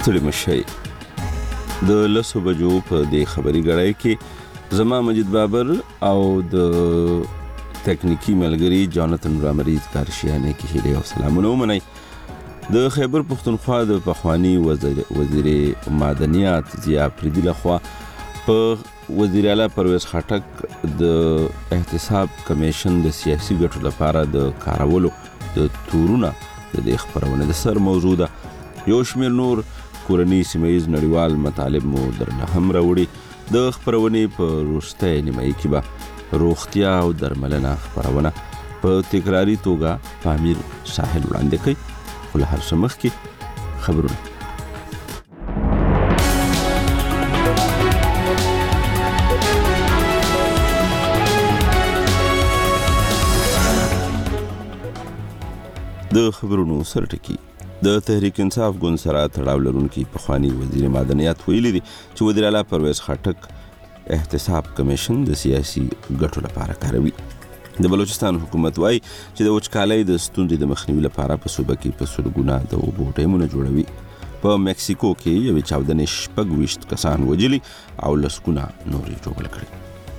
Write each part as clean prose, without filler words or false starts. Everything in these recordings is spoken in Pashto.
ستړي مشئ. د 10 بجو په دې خبري غړای کې زما مجید بابر او د تکنیکی ملګری جانتن رامریز کارشیانه کې هیله او سلامونه ومنئ. د خیبر پختونخوا د پخوانی وزیر معدنیات ضیا پریدي لخوا په وزیر اعلی پرویز خټک د احتساب کمیشن د سیاسي ګټو لپاره د کارولو د تورونه د خبرونه د سر موضوع ده. یو شمېر نور کورنی سیمایز نړیوال مطالب مو درنه هم راوړي. د خبرونې په وروستۍ نیمایي کې به روغتیا او درملنه خبرونه په تکراری توګه پامیر ساحل وړاندې کوي. خو له هر څه مخکې خبرونه. د خبرونو سرټکی د تحریک انصاف ګوند سره تړاو لرونکي پخوانی وزیر معدنیات ویلي دي چې وزیر اعلی پرویز خټک احتساب کمیشن د سیاسي ګټو لپاره کاروي. د بلوچستان حکومت وايي چې د وچکالۍ د ستونزې د مخنیوي لپاره په صوبه کې په سلګونه د اوبو ټیمونه جوړوي. په مکسیکو کې یوې چاودنې 26 کسان وژلي او لسګونه نورې ژوبل کړي.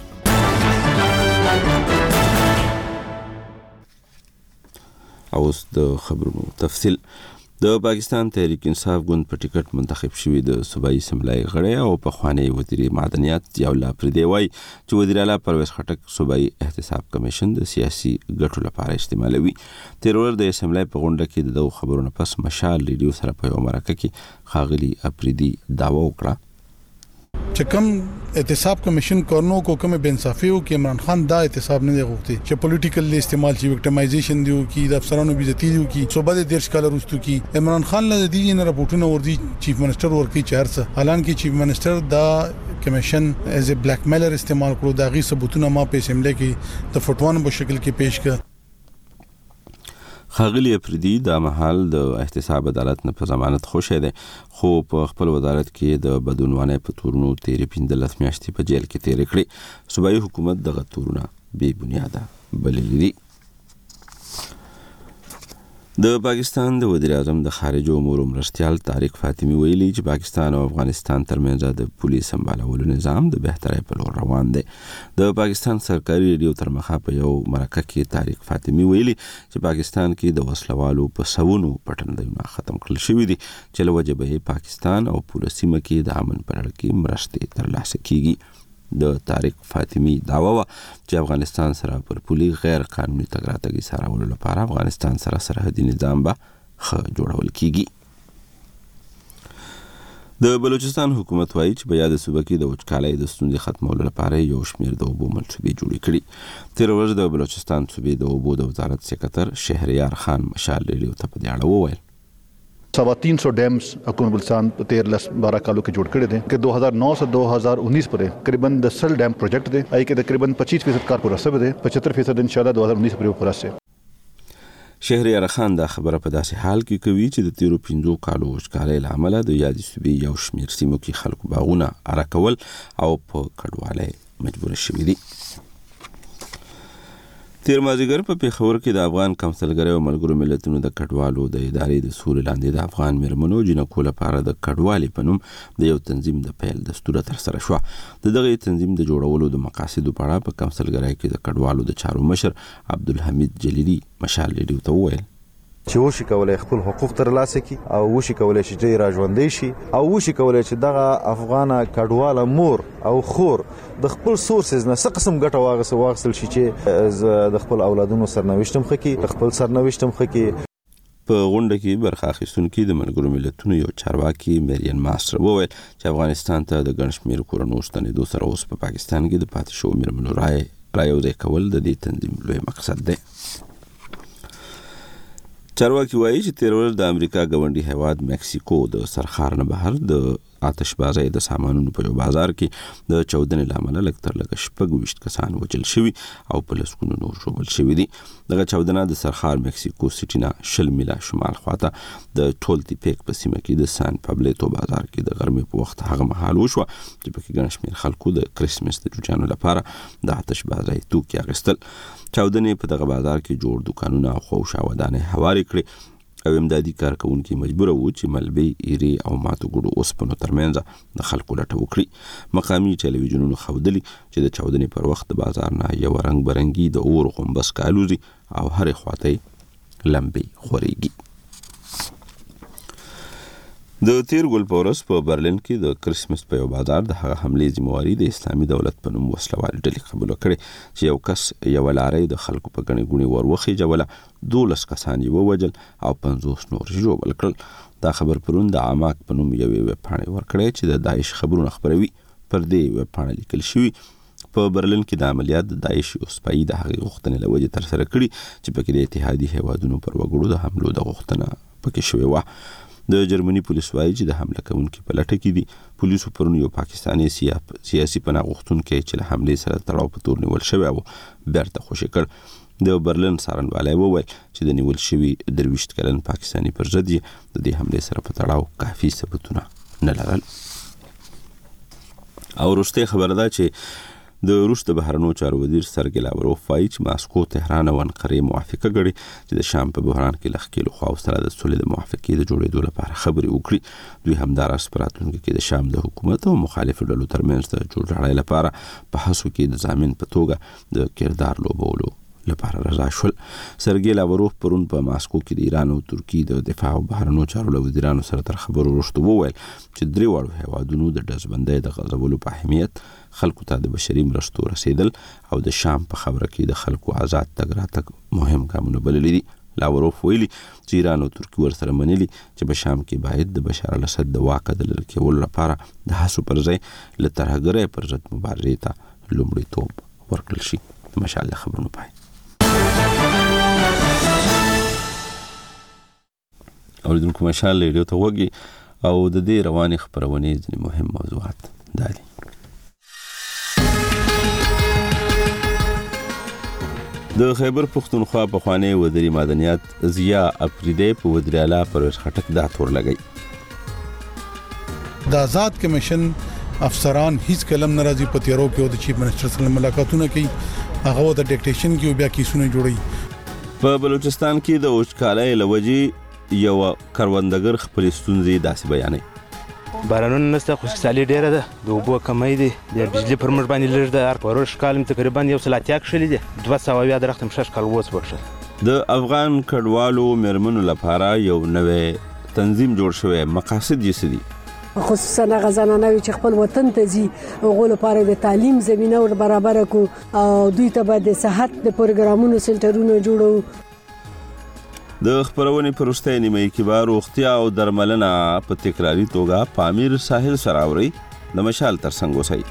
اوس د خبرونو تفصیل. د پاکستان تحریک انصاف ګوند په ټیکټ منتخب شوی د صوبایي اسمبلی غړی او پخوانی وزیر معدنیات ضیا الله پریدي وایي چې وزیر اعلی پرویز خټک صوبایي احتساب کمیشن د سیاسي ګټو لپاره استعمالوي. تیر ورځ د اسمبلی په غونډه کې د خبرونو پس مشال ریډیو سره په یو مرکه کې ښاغلي اپریدي دعوا وکړه چې کوم احتساب کمیشن کورنو کو کوم بینصافي او کې عمران خان دا احتساب نه دی غوښتي چې پولیټیکل استعمال شي وکټمایزیشن دیو کی د افسرانو بیزتی دیو کی صوبه د دیرش کال وروسته کی عمران خان له دې نه راپورټونه وردي چیف منسٹر ورکی چهرڅ حالانکه چیف منسٹر دا کمیشن ایز ا بلیک میلر استعمال کړو دا غي ثبوتونه ما په اسمبلی کې د فټوان په شکل کې پیش کړ. ښاغلي اپریدي دا مهال د احتساب عدالت نه په ضمانت خوشی دی خو په خپل وزارت کې د بدعنوانۍ په تورونو تیرې 15 میاشتې په جیل کې تیرې کړې. صوبایي حکومت دغه تورونه بې بنیاده بللي دي. د پاکستان د وزیر اعظم د خارجه امور مرستیال طارق فاطمی ویلي چې پاکستان او افغانستان ترمنځ د پولیس سمبالولو نظام د بهترۍ په لور روان دی. د پاکستان سرکاري ریډیو تر مخه په یو مرکه کې طارق فاطمی ویلي چې پاکستان کې د وسلوالو په سونو پټنځایونه ختم کړل شوي دي چې له وجې به پاکستان او پوله سیمه کې د امن په اړه کې مرستې ترلاسه کیږي. د طارق فاطمی دعوا وه چې افغانستان سره پر پولي غیر قانوني تګ راتګ څارولو لپاره افغانستان سره سرحدي نظام به ښه جوړول کیږي. د بلوچستان حکومت وايي چې په یاد صوبه کې د وچکالۍ د ستونزې ختمولو لپاره یو شمېر د اوبو منصوبې جوړې کړي. تیر ورځ د بلوچستان صوبې د اوبو د وزارت سکرټر شهریار خان مشال ریډیو ته په دې اړه وویل 350 ڈیمز حکومت بلوچستان 13-12 کالوں کے جوڑ کرے دیں کہ 2009 سے 2019 پر قریباً 10 ڈیم پروجیکٹ دیں آئی کہ تقریباً 25% کار پورا سب دیں 75% انشاءاللہ 2019 پر پورا سے. شهریار خان دا خبره په داسې حال کې کوي چې د تیرو 15 کالو وچکالۍ له امله د یادې صوبې یو شمېر سیمو کې خلکو باغونه اره کول او په کډوالۍ مجبور شوي دي. تیر مازدیګر په پیښور کې د افغان کونسلګرۍ او ملګرو ملتونو د کډوالو د ادارې د سوري لاندې د افغان میرمنو جنکو لپاره د کډوالي په نوم د یو تنظیم د پیل دستور ترسره شو. د دغه تنظیم د جوړولو د مقاصدو په اړه په کونسلګرۍ کې د کډوالو د چارو مشر عبدالحمید جلیلی مشال ریډیو ته وویل چې وشي کولای خپل حقوق ترلاسه کړي او وشي کولای چې دوی راژوندي شي او وشي کولای چې دغه افغان کډواله مور او خور د خپل سورسز نه څه قسم ګټه واغستل شي چې د خپل اولادونو سرنوشتم خکي خپل سرنوشتم خکي. په غونډه کې برخه اخیستونکي د ملګرو ملتونو یو چارواکي میرین ماستر وویل چې افغانستان ته د ګڼ شمېر کورنو ستنېدو سره اوس په پاکستان کې د پاتې شوو میرمنو رایوځای کول د دې تنظیم لوی مقصد دی. چارواکي وایي چې تیر ورځ د امریکا ګاونډي هیواد مکسیکو د سرخار نه بهر د آتشبازۍ د سامانونو په یو بازار کې د چاودنې له امله لږ تر لږه 26 کسان وژل شوي او په لسګونو نور ژوبل شوي دي. دغه چاودنه د سرخار مکسیکو سټي نه 20 میله شمال خواته د ټولتیپیک په سیمه کې د سان پابلیتو بازار کې د غرمې په وخت هغه مهال وشوه چې پکې ګڼ شمېر خلکو د کرسمس د جوجانو لپاره د آتشبازۍ توکي اخیستل. چاودنې په دغه بازار کې جوړ دوکانونه او خوشا ودانۍ هوارې کړې او امدادي کارکونکي مجبور وو چې ملبې ایری او ماتو ګډو اوسپنو ترمنځ د خلکو لټه وکړي. مقامي ټلویزیونونو ښودلي چې د چاودنې پر وخت د بازار نه یو رنګ برنګي د اور غومبس کالوزي او هرې خواته لمبې خورېږي. د تیر ګل په ورځ په برلین کې د کرسمس په یو بازار د هغه حملې ذمہواري د اسلامي دولت په نوم وسلوال ډلې قبول کړې چې یو کس یو لارې د خلکو په ګڼې ګوڼې وروخیجوله، 12 کسان یې ووجل او 50 نور ژوبل کړل. دا خبر پرون د عاماک په نوم یوې ویبپاڼې ورکړې چې د داعش خبرونه خپروي. پر دې ویبپاڼه لیکل شوي په برلین کې د عملیات د داعش یو سپایي د هغې غوښتنې له وجې ترسره کړي چې پکې د اتحادي هیوادونو پر وګړو د حملو د غوښتنه پکې شوې وه. د جرمني پولیس وایي چې د حمله کوونکي په لټه کې دي. پولیسو پرون یو پاکستاني سیاسي پناه غوښتونکی چې له حملې سره تړاو په تور نیول شوی و بیرته خوشي کړ. د برلین څارنوالی وویل چې د نیول شوي 23 کلن پاکستاني پر ضد یې د دې حملې سره په تړاو کافي ثبوتونه نه لرل. او وروستۍ خبره ده چې د روس د بهرنیو چارو وزیر سرګی لاوروف وایي چې ماسکو تهران او انقرې موافقه کړې چې د شام په بحران کې له ښکېلو خواو سره د سولې د موافقې د جوړېدو لپاره خبرې وکړي. دوی همداراز په راتلونکي کې د شام د حکومت او مخالفو ډلو ترمنځ د جوړجاړي لپاره په هڅو کې د ضامن په توګه د کردار لوبولو لپاره رضا شول. سرګی لاوروف پرون په ماسکو کې د ایران او ترکیې د دفاع او بهرنیو چارو له وزیرانو سره تر خبرو وروسته وویل چې درې واړو هیوادونو د ډزبندۍ د غځولو په اهمیت، خلکو ته د بشري مرستو رسیدل او د شام په خبره کې د خلکو آزاد تګ راتګ مهم ګامونه بللي دي. لاوروف ویلي چې ایران او ترکیې ورسره منلي چې په شام کې باید د بشار الاسد د واکه د لرې کولو لپاره د هڅو پر ځای له ترهګرۍ پر ضد مبارزې ته لومړیتوب ورکړل شي. د مشال خبرونو پای. اوریدونکو مشال ریډیو ته وګي او د دې روانې خبرونې ځینې مهم موضوعات دا دي. د خیبر پښتونخوا پخوانی وزیر معدنیات ضیا اپریدی په وزیر اعلی پرویز خټک دا تور لګی. د آزاد کمیشن افسران هیڅ کلم ناراضي پتیرو کې او د چیف منسٹر سره ملاقاتونه کوي، هغه د ډیکټیشن کې بیا کیسونه جوړي. په بلوچستان کې د وچکالۍ لوجې یو کروندګر خپل ستونزې داسې بیانوي. بارانونه نشته، خشکسالي ډیره ده، د اوبو کمی دی، د بجلی پر موږ باندې لږ ده. په روش کال تقریبا 100 کښلي دي، 200 درخت مشش کال ووس وکړه. د افغان کډوالو میرمنو لپاره یو نوې تنظیم جوړ شوی. مقاصد یې څه دي؟ خصوصا هغه زنانه چې خپل وطن ته ځي هغو لپاره د تعلیم زمینه ور برابر کو او دوی ته به د صحت د پروګرامونو سنټرونه جوړو. د خبرونې پر وروستۍ نیمه کې به روغتیا او درملنه په تکراري توګه په امیر ساحل سره اوري. د مشال ترڅنګ اوسئ.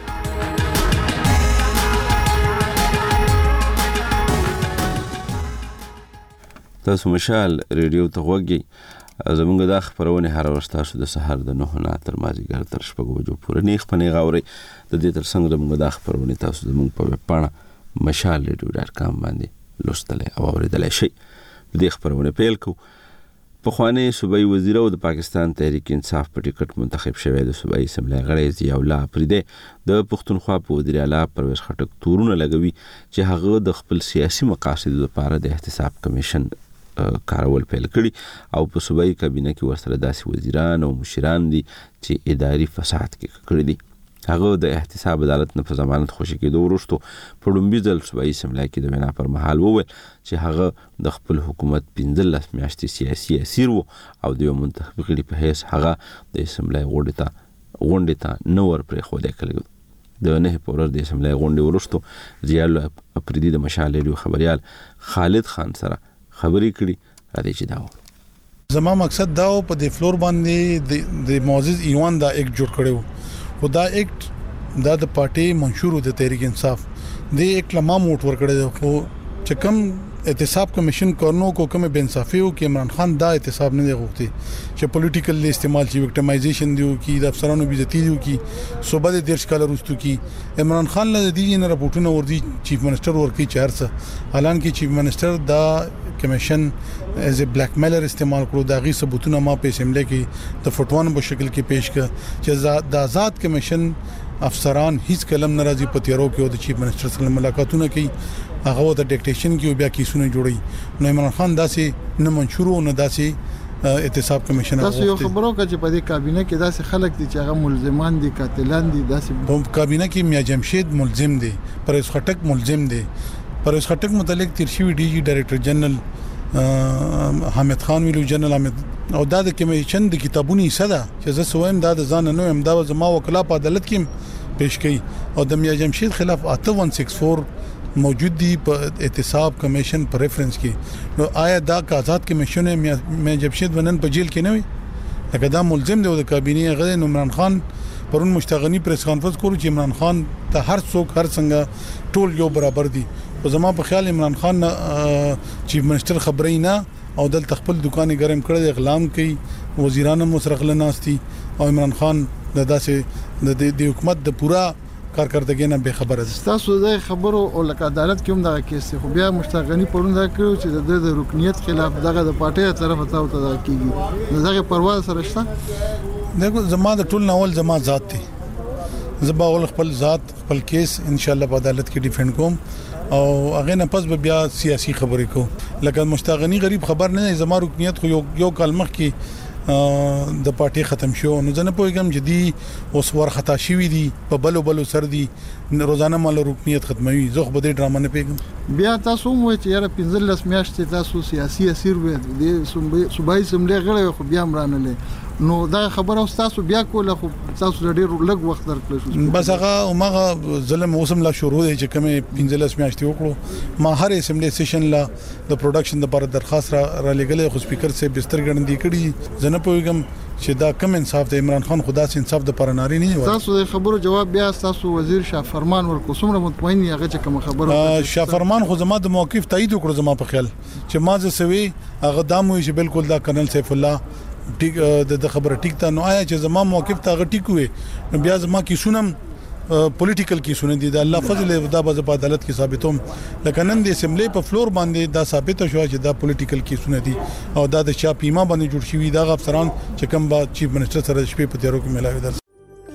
تاسو مشال ریډیو ته وګورئ. زمونږ دا خبرونه هر ورځ تاسو د سحر د 9 نه تر مازیګر تر 6 بجو پورې نیخ پنې غاوري. د دې ترڅنګ زمونږ دا خبرونه تاسو زمونږ په ویبپاڼه mashalradio.com باندې لوستلای او اوریدلای شئ. د دې خبرونه پیل کو. پخوانی صوبایي وزیر او د پاکستان تحریک انصاف په ټیکټ منتخب شوی د صوبایي اسمبلی غړی ضیا الله اپریدی د پښتونخوا په وزیر اعلی پرویز خټک تورونه لګوي چې هغه د خپل سیاسي مقاصدو لپاره د احتساب کمیشن کارول پیل کړي او په صوبایي کابینه کې ورسره داسې وزیران او مشران دي چې اداري فساد کې کړی دي. هغه د احتساب عدالت نه په ضمانت خوشی کېدو وروسته په لومړي ځل صوبایي اسمبلی کې د وینا پر مهال وویل چې هغه د خپل حکومت 15 میاشتې سیاسي اسیر و او د یو منتخب غړي په حیث هغه د اسمبلی غونډې ته نه ور پرېښودی کړی. د 9 په ورځ د اسمبلی غونډې وروسته ضیا الله اپریدي د مشال ریډیو خبریال خالد خان سره خبرې کړي. راځي چې دا زما مقصد دا په د فلور باندې د معزز ایوان دا ایک جوړ کړو. خدا ایکټ دا د پارټي منشور د تحریک انصاف د ایک لمه موټ ور کړی خو چې کوم احتساب کمیشن کورنو کو کوم بے انصافي او کې عمران خان دا احتساب نه غوښتي چې پولیټیکل استعمال شي وکټمایزیشن دیو کی د افسرانو بیزتی دیو کی صوبه د دیرش کال وروسته کی عمران خان له دې نه راپورټونه وردي چیف منسٹر ورکی چارڅ حالانکه چیف منسٹر دا کمیشن ایز ا بلیک میلر استعمال کړو دا غي ثبوتونه ما په اسمبلی کې د فټوان په شکل کې پیش کړ چې د آزاد کمیشن افسران هیڅ کلم ناراضي پتیرو کې او د چیف منسٹر سره ملاقاتونه کوي هغه د ډیکټیشن کې بیا کیسونه جوړي نو عمران خان داسې نه منشور او نه داسې احتساب کمیشن تاسو یو خبرو کړه چې په دې کابینه کې داسې خلک دي چې هغه ملزمان دي قاتلان دي داسې په کابینه کې میا جمشید ملزم دي پرویز خټک ملزم دي پرویز خټک متعلق ترشیوي ډي جی ډایریکټر جنرال حامد خان ویلو جنرال حامد او دا د کمیشن د کتابونو صدا چې زه سویم دا د ځان نه هم دا زما وکلا په عدالت کې پیش کړي او د میا جمشید خلاف 8164 موجود دي په احتساب کمیشن پر ریفرنس کې نو آیا دا آزاد کمیشن میا جمشید ونن په جیل کې نه وي لکه دا ملزم دی د کابینه غږ عمران خان پرون مشتغنی پریس کانفرنس کولو چې عمران خان ته هر څوک هر څنګه ټول یو برابر دي او زما په خیال عمران خان چیف منسٹر خبرې نه او دل خپل دکانې ګرم کړل اعلان کوي وزیرانو مسرغله ناشتي او عمران خان د داسې د حکومت د پورا کارکردګۍ نه به خبره ده تاسو د خبرو او لکه عدالت کې هم دا کیس خو بیا مشتغنی پرون دا کړو چې د رکنیت خلاف دغه د پارټي طرف ته وته کیږي دغه پروا سره شته دغه زما د ټول ناول زما ذات دي زبا ول خپل ذات خپل کیس ان شاء الله په عدالت کې ډیفند کوم او هغه نه پس بیا سیاسي خبرې کو لکه مشتغنی غریب خبر نه زما رکنیت خو یو کال مخکې د پارټي ختم شو نو ځنه پوهیږم چې دی اوس ور خطا شوی دی په بلو سر دی روزانه مال رکنیت ختموي زه خو به د ډرامه نه پیګم بیا تاسو مو چې یاره 15 میاشتې تاسو سیاسي اسیر وې د صوبایي سملې غړي خو بیا مرانه نو دا خبره تاسو بیا کوله خو تاسو ډېر لږ وخت درکړل شو بس هغه ماغه ظلم اوسم لا شروع دی چې کومه 15 میاشتې وکړو ما هر اسمبلی سیشن لا د پروډکشن لپاره درخواست را لګلې خو سپیکر سے بستر ګڼندې کړي زنه پوهیږم چې دا کم انصاف د عمران خان خدا سي انصاف د پرناري نه و تاسو د خبرو جواب بیا تاسو وزیر شاه فرمان ورکو څومره مطمئن یې هغه چې کوم خبرو شاه فرمان خو زما د موقف تایید وکړو زما په خیال چې ما زه سوي هغه دامو چې بالکل دا کرنل سیف الله ټیک د خبره ټیک ته نو آیا چې زما موقف ته غ ټیک وي نو بیا زما کی سنم پولیټیکل کی سنن دي د الله فضل دا په عدالت کې ثابتوم لکه نن د اسمبلی په فلور باندې دا ثابت شو چې دا پولیټیکل کی سنن دي او دا د چا پیما باندې جوړ شوی دا افسران چې کوم با چیف منسٹر سره شپې په تیرو کې ملاوي در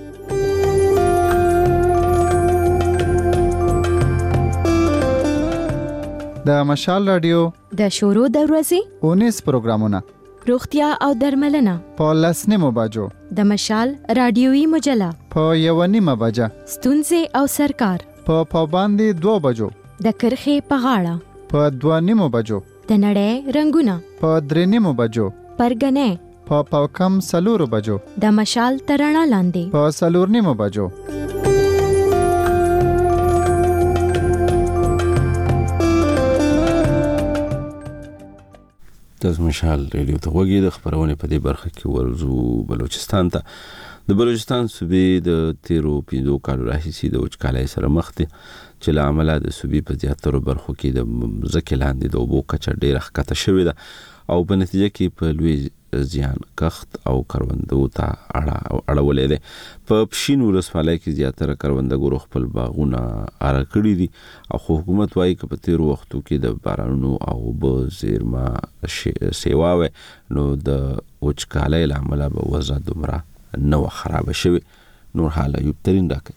د مشال رادیو د شورو د ورځې 19 پروګرامونه روغتیا او درملنه په 10 بجو د مشال رادیوي مجله په 1:30 بجه ستونزې او سرکار په پابندي 2 بجو د کرخې په غاړه په 2:30 بجو د نړۍ رنگونه په 3:30 بجو پرګنې په کم 4 بجو د مشال ترڼا لاندې په 4:30 بجو تاسو مشال ریډیو ته وګورئ د خبرونه په دې برخه کې ورزو بلوچستان ته د بلوچستان صوبې د 13 کالو راهیسې د وچکالۍ سره مخ دي چې له عمله د صوبې په زیاتره برخو کې د ځکه لاندې د اوبو کچه ډېره ښکته شوې ده او په نتیجه کې په لوی زیان کښت او کروندو ته اړولې ده په پښین ولسوالۍ کې زیاتره کروندګرو خپل باغونه اره کړی دي او حکومت وايي چې په تیر وختو کې د بارانونو او به زیرما سیواوي نو د وچکالۍ لامل به وضع دومره نو خراب شوی نور حاله یو ترين راکړي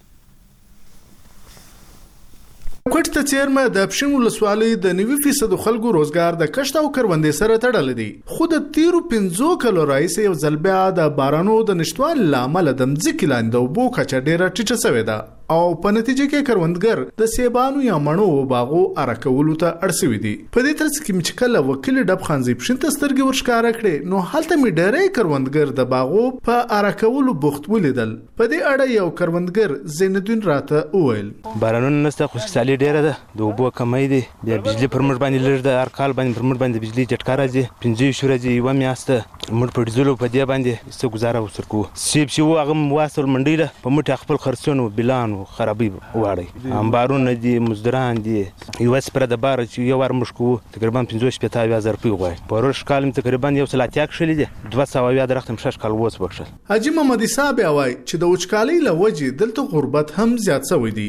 کوټ ته چیرمه د پښین ولسوالۍ د 90% خلکو روزګار د کښت او کروندې سره تړل دي خو د 15 کلو راځي یو ځلبیا د بارانو د نشټوال لامل د مځکې لاندې او بو کچه ډیره ټیټه شوې ده او په نتیجه کې کروندګر د سیبانو یا مڼو باغو ارکولو ته اړسوي دي په دې ترڅ کې چې کله وکیل ډب خانزي پښین ته سترګې ورشکاره کړي نو حالت می ډېرې کروندګر د باغو په ارکولو بوخت ولیدل په دې اړه یو کروندګر زیندون راته وویل بارانونه نسته خو سالي ډېره ده د اوبو کمی دي بیا بجلی پر مړ باندې لږ د ارکال باندې پر مړ باندې بجلی جټکا راځي 15 شو راځي یو میاسته مړ په ډیزلو په دې باندې څه گزاره وسرکو سیب شو هغه واسل منډیله په مټ خپل خرڅونو بلان خرابي واړی امبارونه دي مزدران دي یو سپره د بار چې یو ور مشکو تقریبا 15,000 روپۍ غواړي پروش کالم تقریبا یو سلاتیاک شلې دي 200 درختم شش کال ووس بخښل حاجی محمد صاحب وايي چې د وچکالۍ لوجې دلته غربت هم زیات شوی دی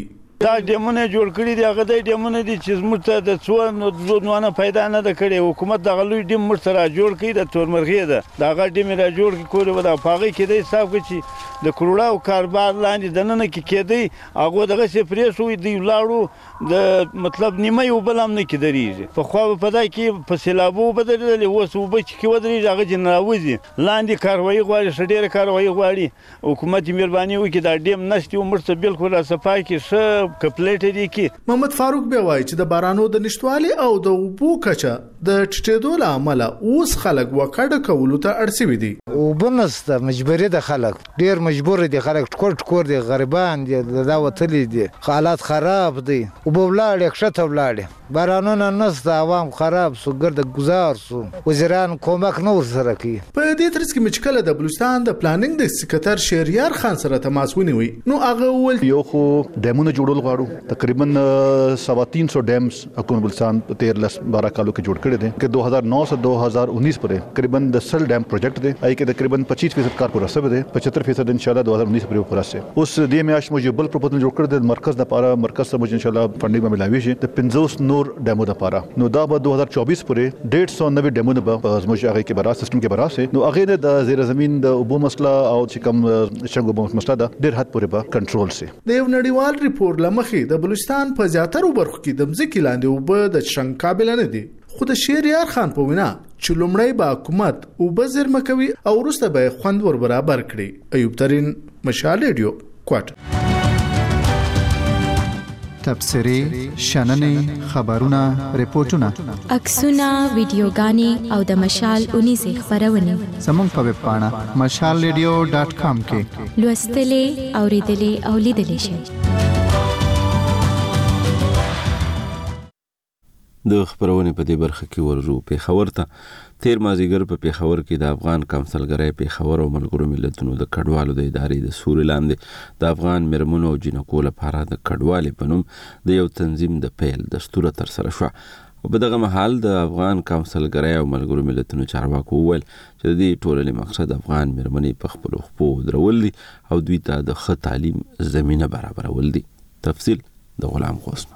دا ډیمونه جوړ کړي دي هغه د ډیمونه دي چې زموږ ته د څو نوانه پیدا نه ده کړې حکومت دغه لوی ډیم موږ ته را جوړ کړي د تورمرغۍ ده د هغه ډیم را جوړ کړي کولې به د هغې کېدی حساب کړي چې د کروړاو کاروبار لاندې دننه کې کېدی هغه دغسې پرېښوي دوی ولاړو د مطلب نیمه اوبه لا هم نه کې درېږي پخوا به په دا کې په سیلابو اوبه درېدلې اوس اوبه چې کې ودرېږي هغه چې نراوځي لاندې کاروایي غواړي ښه ډېره کاروایي غواړي حکومت یې مهرباني وکړي دا ډیم نشتي و موږ ته بالکل را صفا کړي ښه کپلیټ دې کړي. محمد فاروق بیا وایي چې د بارانو د نشتوالي او د اوبو کچه د ټیټېدو له امله اوس خلک وکړه کولو ته اړ شوي دي. اوبه نشته مجبوري د خلک ډېر مجبور دي خلک ټکور دي غریبان دي دا وتلي دي حالات خراب دي اوبه ولاړې ښکته ولاړې بارانونه نشته عوام خراب سو ګرد گزار سو وزیران کومک نه ورسره کوي. په دې ترڅ کې چې کله د بلوچستان د پلانینګ د سکرټر شهریار خان سره تماس ونیوي نو هغه ول یو خو ډیمونه جوړول غواړو تقریبا 350 ډیمز اکون بلوچستان 13-12 کالو کې جوړ کړي دي چې 2009 سے 2019 پورې تقریبا 10 ډیم پروجیکټ دي اې کې تقریبا 25% کار پوره شوی دی 75% ان شاء الله 2019 پورې پوره شي. اوس دې میاش موږ بل پروپوزل جوړ کړی د مرکز لپاره مرکز ته موږ ان شاء الله فنډینګ ملاوي شي د 50 نور ډیمو لپاره نو دا به 2024 پورې 190 ډیمونه به زموږ هغه کې برابر سیستم کې برابر شي نو هغه د زیر زمين د اوبو مسله او چې کوم څنګه اوبو مسله ده ډېر حد پورې به کنټرول شي. د یو نړیوال ریپورت لمخې د بلوچستان په زیاتره برخو کې د ځمکې لاندې اوبه د څنګه قابل نه دي خو د شهریار خان په وینا چې لومړی به حکومت اوبه زیرمه کوي او وروسته به خوند ور برابر کړي. ایوب ترين مشال ریډیو کوټ. تبصرې شننې خبرونه ریپورتونه عکسونه ویډیوګانې او د مشال 19 خبرونه زموږ په ویب پاڼه mashalradio.com کې لوستلې اوریدلې او لیدلې شئ. د خبرونه په دې برخه کې ورزو پیښور ته تیر مازیګر په پیښور کې د افغان کونسلګرۍ پیښور او ملګرو ملتونو د کډوالو د ادارې د سوري لاندې د افغان مرمنو او جنکو لپاره د کډوالې په نوم د یو تنظیم د پیل دستور تر سره شو او په دغه مهال د افغان کونسلګرۍ او ملګرو ملتونو چارواکو وویل چې د دې ټولنې مقصد افغان مرمنې په خپل خپو درول دي او دوی ته د ښه تعلیم زمينه برابرول دي. تفصیل د غلام غوسمه.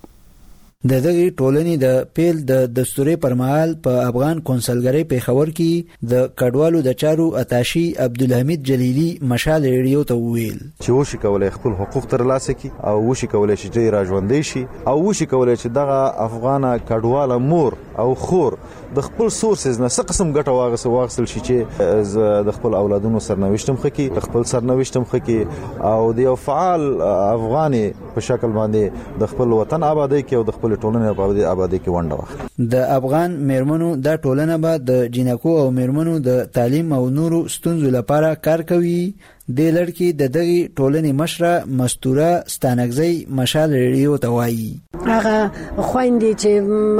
د دغه ټولنې د پیل د دستوري پرمحل په افغان کونسلګرۍ پیښور کې د کډوالو د چارو اتاشي عبدالحمید جلیلی مشال ریډیو ته ویل چې وشي کولای خپل حقوق ترلاسه کړي او وشي کولای چې جې راژوندې شي او وشي کولای چې دغه افغان کډواله مور او خور د خپل سورسز نه څه قسم ګټه واغسل شي چې د خپل اولادونو سرنوشتم خکې خپل سرنوشتم خکې او د یو فعال افغاني په شکل باندې د خپل وطن آبادی کې او د خپل ټولنې آبادی کې ونډه واخلي. د افغان میرمنو د ټولنه به د جنکو او میرمنو د تعلیم او نورو ستونزو لپاره کار کوي. د لړکی د دغه ټولنې مشره مستوره ستانګزی مشال ریډیو ته وایي هغه خويندې چې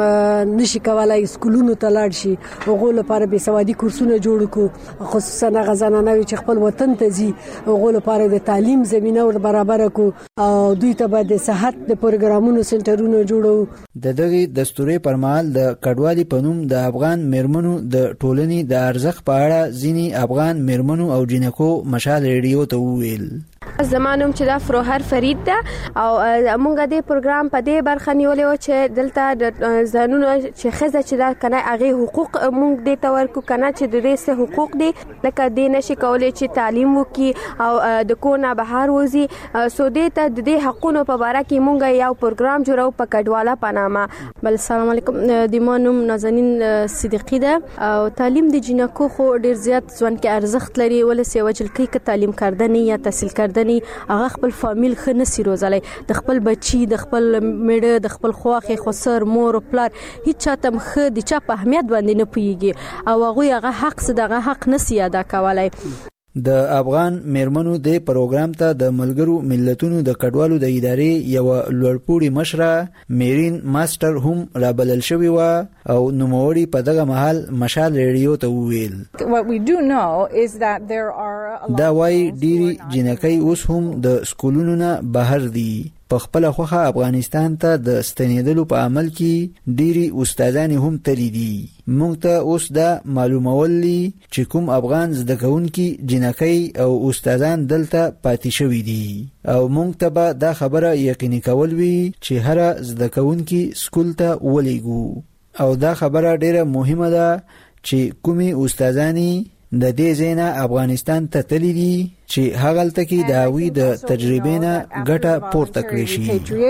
نشي کولای سکولونو ته لاړ شي هغه لپاره به سوادي کورسونه جوړ کو خصوصا هغه زنانه چې خپل وطن ته ځي هغه لپاره د تعلیم زمينه ور برابر کو او دوی ته به د صحت د پروګرامونو سنټرونه جوړو. د دغه دستوري پرمحل د کډوالي پنوم د افغان میرمنو د ټولنې د ارزښت په اړه ځینی افغان میرمنو او جنکو مشال ریډیو ته ویل زمانوم چې دا فروهر فرید ده او موږ د پروګرام په دې برخه نیولې و چې دلته د زنونو چې خزه چې دا کنه هغه حقوق موږ د تور کو کنه چې د دې څه حقوق دي لکه د نشي کولای چې تعلیم وکي او د کونه بهر وځي سو دې ته د دې حقونو په اړه کې موږ یو پروګرام جوړو په کډواله پنامه. بل السلام علیکم د مانوم نازنین صدیقی ده او تعلیم د جنکو خو ډیر زیات ځوان کې ارزښت لري ولې سیوجل کې تعلیم کردنی یا تحصیل کردنی هغه خپل فامیل خنه سی روزلای د خپل بچی د خپل میړه د خپل خواخي خسر مور او پلار هیڅ چاته مخ د چا په اهمیت باندې نه پويږي او هغه حق صدغه حق نسی ادا کولای. د افغان میرمنو د پروګرام ته د ملګرو ملتونو د کډوالو د ادارې یو لوړپوړي مشره میرین ماستر هم را بلل شوی و او نوموړي په دغه محل مشال ریډیو ته ویل What we do know is that there are دا وایي ډېری جنکۍ اوس هم د سکولونو نه بهر دي. په خپل خوخه افغانستان ته د ستنېدلو په عمل کې ډېری استادان هم تللی دي. موږ ته اوس دا معلومول چې کوم افغان زده کوونکي جنکۍ او استادان دلته پاتې شوي دي او موږ ته به دا خبره یقیني کول وي چې هر زده کوونکي سکول ته ولېږو. او دا خبره ډېره مهمه ده چې کومي استادانی د دې ځایه افغانستان ته تللی دي چې هغلته کې د هغوی د تجربې نه ګټه پورته کړی شي.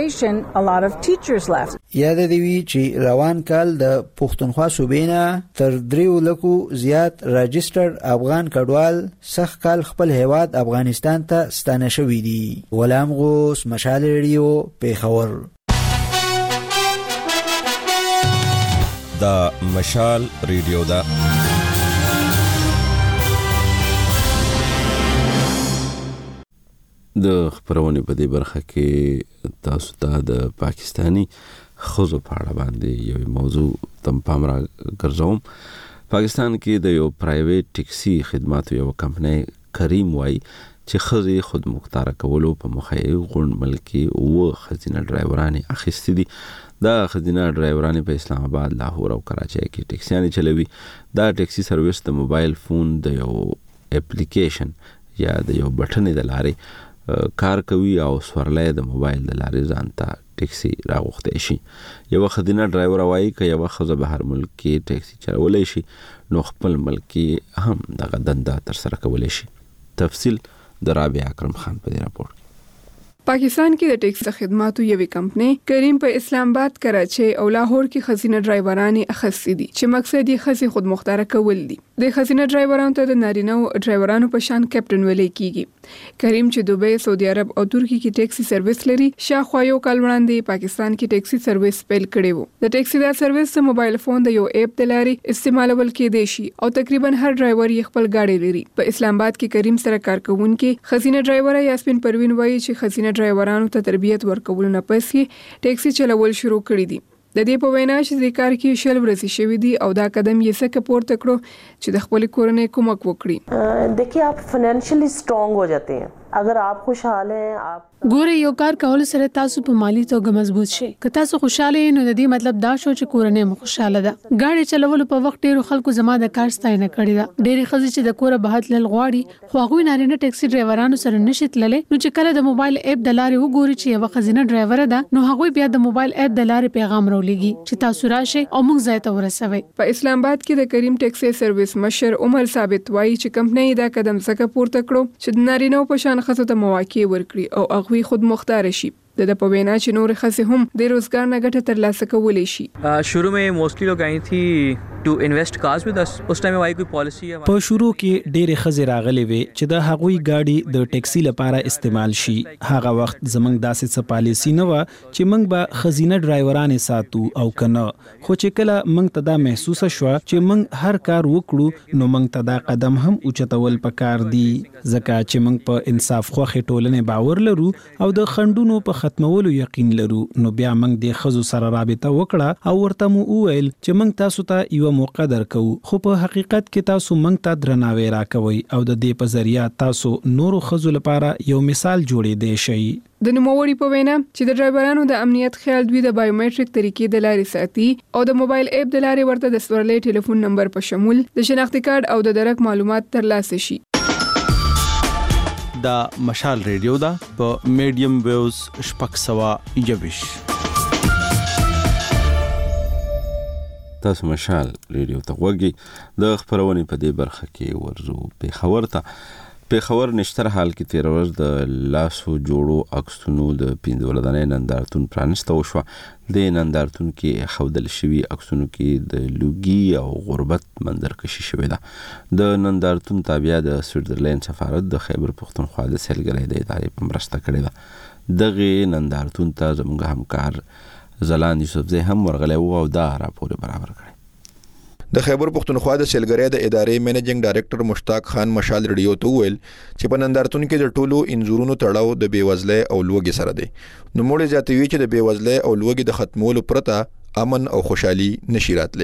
یاد دې وي چې روان کال د پښتونخوا صوبې نه تر 3 لکو زیات راجسټر افغان کډوال سخت کال خپل هیواد افغانستان ته ستانه شوي دي. غلام غوث، مشال ریډیو، پیښور. دا مشال ریډیو دا د خبرونې په دې برخه کې تاسو ته د پاکستانی ښځو په اړه باندې یو موضوع تم پام را ګرځوم. پاکستان کې د یو پرایویټ ټیکسي خدماتو یو کمپنۍ کریم وای چې ښځې خود مختار کولو په مخه غونډ ملکي او خزینه ډرایورانې اخیستې دي. دا خزینه ډرایورانې په اسلام آباد، لاهور او کراچۍ کې ټیکسیانې چلوي. دا ټیکسي سرویس د موبایل فون د یو اپلیکیشن یا د یو بټن د لارې کار کوي او سورلۍ د موبایل د لارې ځان ته ټیکسي راغوښتی شي. یو خزینه ډرایور وایي که یو ښځه بهر ملک کې ټیکسي چلولی شي نو خپل ملک کې هم دغه دنده ترسره کولی شي. تفصیل د رابعه اکرم خان په دې راپور. پاکستان کې د ټیکسي خدماتو یوې کمپنۍ کریم په اسلام آباد، کراچۍ او لاهور کې خزینه ډرایورانې اخیستې دي چې مقصد یې ښځې خود مختار کول دي. د خزینه ډرایورانو ته د نارینه او ډرایورانو په شان کیپټن ویل کیږي. کریم چې دوبۍ، سعودي عرب او ترکی کې ټیکسي سرویس لري، شاوخوا یو کال وړاندې پاکستان کې ټیکسي سرویس پیل کړی وو. د ټیکسي دا سرویس د موبایل فون د یو اپ د لارې استعمالول کېدای شي او تقریبا هر ډرایور یې خپل گاډي لري. په اسلام آباد کې کریم سره کارکونکي خزینه ډرایور یاسمین پروین وایي چې خزینه ډرایورانو ته تربیت ورکول نه پسې ټیکسي چلول شروع کړی دي. د دې په وینا چې د کار کې 6 ورځې شوې دي او دا قدم یې څه پورته کړو چې د خپل کورنۍ کومک وکړي. देखिए आप financially strong हो जाते हैं اگر आप خوشحال हैं. आप ګوره یو کار کول سره تاسو په مالی توګه مضبوط شئ. که تاسو خوشاله نو د دې مطلب دا شو چې کورنۍ مو خوشاله ده. گاډي چلول په وخت ډیرو خلکو زما د کار ستاینه کړې ده. ډېری ښځې چې د کوره بهر تلل غواړي خو هغوی نارینه ټیکسي ډرایورانو سره نشي تللی نو چې کله د موبایل اپ د لارې وګوري چې یو خزینه ډرایور ده نو هغوی بیا د موبایل اپ د لارې پیغام راولېږي چې تاسو راشئ او موږ ځای ته ورسوي. په اسلام آباد کې د کریم ټیکسي سرویس مشر عمر ثابت وایي چې کمپنۍ دا قدم څنګه پورته کړو چې د نارینه په شان ښځو ته مواقع ورکړي او هغوی خود مختار شي. د په وینا چې نور ښځې هم د روزګار نه ګټه ترلاسه کولی شي. شروع में मोस्टली लोग आई थी to invest cars with us. उस टाइम वाई कोई پالیسی په شروع کې ډېرې ښځې راغلي وي چې د هغوی ګاډي د ټیکسي لپاره استعمال شي. هغه وخت زمنګ داسې څه پالیسی نه و چې موږ به خزینه ډرایورانې ساتو او کنه. خو چې کله موږ ته دا محسوس شو چې موږ هر کار وکړو نو موږ ته دا قدم هم اوچتول پکار دي ځکه چې موږ په انصاف خوښې ټولنې باور لرو او د خندونو په ختمولو یقین لرو. نو بیا موږ د ښځو سره رابطه وکړه او ورته مو وویل چې موږ تاسو ته یو موقع درکو خو په حقیقت کې تاسو موږ ته درناوی راکوي او د دې په ذریعہ تاسو نورو ښځو لپاره یو مثال جوړېدای شئ. د نوموړي په وینا چې د ډرایورانو د امنیت خیال دوی د بایومټریک طریقې د لارې ساتي او د موبایل اپ د لارې ورته د سورلۍ ټلیفون نمبر په شمول د شناختی کارت او د درک معلومات ترلاسه شي. دا مشال ریډیو دا په میډیم ویوز 621. تاسو مشال ریډیو ته وګورئ. د خبرونې په دې برخه کې ورزو پیښور ته. پیښور نشتر حال کې 13 ورځ د لاسو جوړو عکسونو د 15 ولدانې نندارتون پرانسته وشو. د نندارتون کې خودل شوی عکسونو کې د لوګي او غربت منظرکشي شوې ده. د نندارتون تابع د سویټزرلند سفارت د خیبر پښتونخوا د سیلګرۍ د ادارې په مرسته کړې ده. دغه نندارتون ته زموږ همکار زلان یوسفزی هم ورغلی و او دا راپور برابر کړی. د خیبر پښتونخوا د سیلګرۍ د ادارې منیجینګ ډایریکټر مشتاق خان مشال ریډیو ته ویل چې په نندارتون کې د ټولو انځورونو تړاو د بیوزلۍ او لوږې سره دی. نو موږ زیاتوي چې د بیوزلۍ او لوږې د ختمولو پرته امن او خوشحالي نشي راتلی.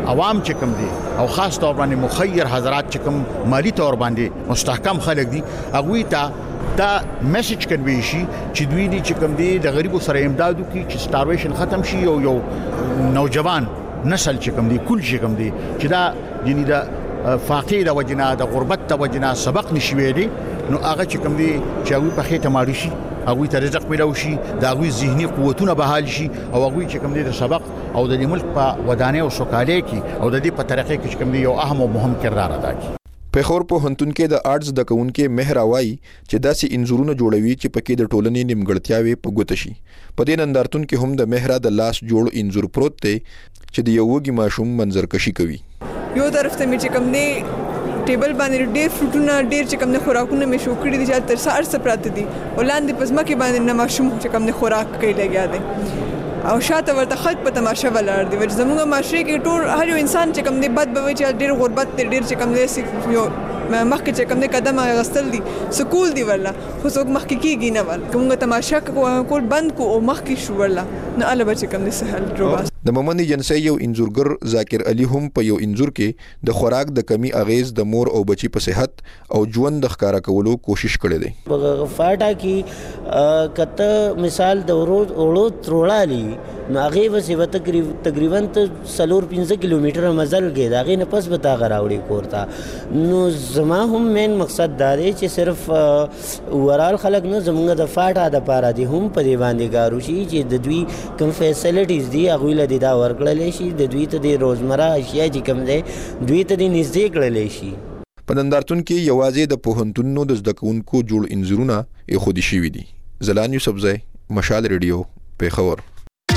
عوام چې کوم دي او خاص طور باندې مخیر حضرات چې کوم مالی تور باندې مستحکم خلک دي هغه ته دا میسج کنوي شي چې دوی دي چې کوم دي د غریبو سره امداد وکړي چې سټارویشن ختم شي او یو نوجوان نسل چې کوم دي کل چې کوم دي چې دا یعنی دا فاقې د وجنا د غربت د وجنا سبق نشي ویلي نو هغه چې کوم دي چې هغه په خېټه ماري شي هغه ته رزق پیدا شي دا هغه ذهني قوتونه بحال شي او هغه چې کوم دي د سبق او د ملک په ودانه او سوکالۍ کې او د دې په طریقې کې چې کوم دي یو اهم او مهم کردار ادا کوي. پیښور په هنتون کې د آرټس د کونکو مهراوي چې داسې انزورونه جوړوي چې پکې د ټولنې نیمګړتیاوي په ګوت شي. په دې نندارتون کې هم د مهرا د لاس جوړ انزور پروت دی چې د یو وګي ماشوم منظر کشي کوي. یو طرف ته می چې کوم دی ټیبل باندې ډېر فروټونه ډېر چې کوم نه خوراکونه می شو کړی دي چې تر سار څه پراته دي ولاندې پزما کې باندې نه ماشوم چې کوم نه خوراک کوي لګیا دي او شاته ورته خلک په تماشا ولاړ دي ورته زموږ معاشره کې ټول هر یو انسان چې کوم دی بد بوي چې ډېر غربت ډېر چې کوم دی یو مخکې چې کوم نه قدم غستل دي سکول دی ورلا خو څوک مخکې کیږي نه ول کومه تماشا کول بند کو او مخکې شو ورلا نه اله بچ کوم نه سهل دروازه. د مومند جنسي یو انزورګر ذاکر علي هم په یو انزور کې د خوراک د کمی اغیز د مور او بچي په صحت او ژوند د ښکارا کولو کوشش کړي دي. په فاټا کې کته مثال د اورو ترولالي نو هغه وسه تقریبا 4-5 کیلومتر مزل کې دا غي نه پس بتا غراوړي کوړتا نو زما هم مین مقصد دا دی چې صرف ورال خلک نه زمونږ د فاټا د پاره دي هم په دی باندې کارو شي چې د دوی کوم فیسیلیټیز دي هغه دا ورکړل شي د دوی ته د روزمره اشیاء چې کوم دي دوی ته د نږدې کړل شي. په نندارتون کې یوازې د پوهنتونونو د زده کوونکو جوړ انزورونه یې خودي شوي دي. زلان یوسفزی مشال ریډیو پیښور.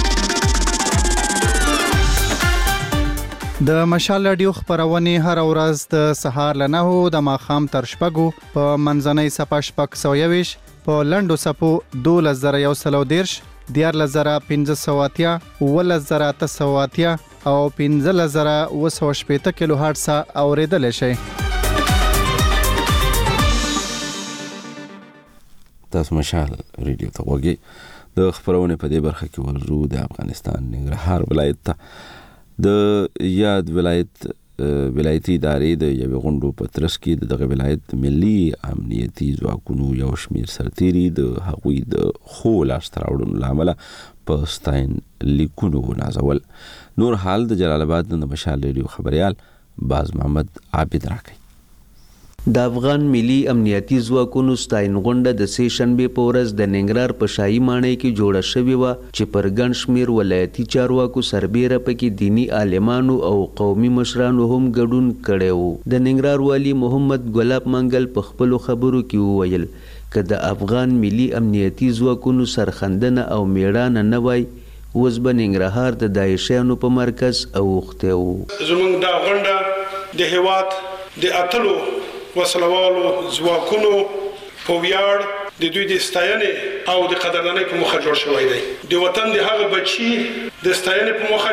د مشال رادیو خبرونه هر ورځ د سهار له 9 د ماخام تر شپږو په منځنۍ صفه شپږ 120 په لندو صفو 2130 14580 11880 او 15080 کیلو هرتز اوریدل شي. تاسو مشال ریډیو ته وګورئ. د خبرونه په دې برخه کې ورزو د افغانستان ننګرهار ولایت ته د یاد ولایتي ادارې د یو غونډو په ترڅ کې دغه ولایت ملي امنیتي ځواکونو یو شمیر سرتيري د هغوی د خو لاس تراوړنو لامل په ستاین لیکونو نازول. نور حال د جلال آباد د مشال ریډیو خبريال باز محمد عابد راکړي. د افغان ملي امنیتي ځواکونو ستاین غونډه د سې شنبې په ورځ د ننګرهار په شاهي ماڼۍ کې جوړه شوې وه چې پر ګڼ شمېر ولایتي چارواکو سربیره پکې دیني عالمانو او قومي مشرانو هم ګډون کړی و. د ننګرهار والي محمد ګلاب منګل په خپلو خبرو کې وویل که د افغان ملي امنیتي ځواکونو سرخندنه او میړانه نه وای اوس به ننګرهار د داعشیانو په مرکز اوښتی و. زموږ دا غونډه د هېواد د اتلو وسلوالو ځواکونو په ویاړ د دوی د ستاینې او د قدردانۍ په موخه جوړ شوی دی. د وطن د هغه بچي د ستاینې په موخه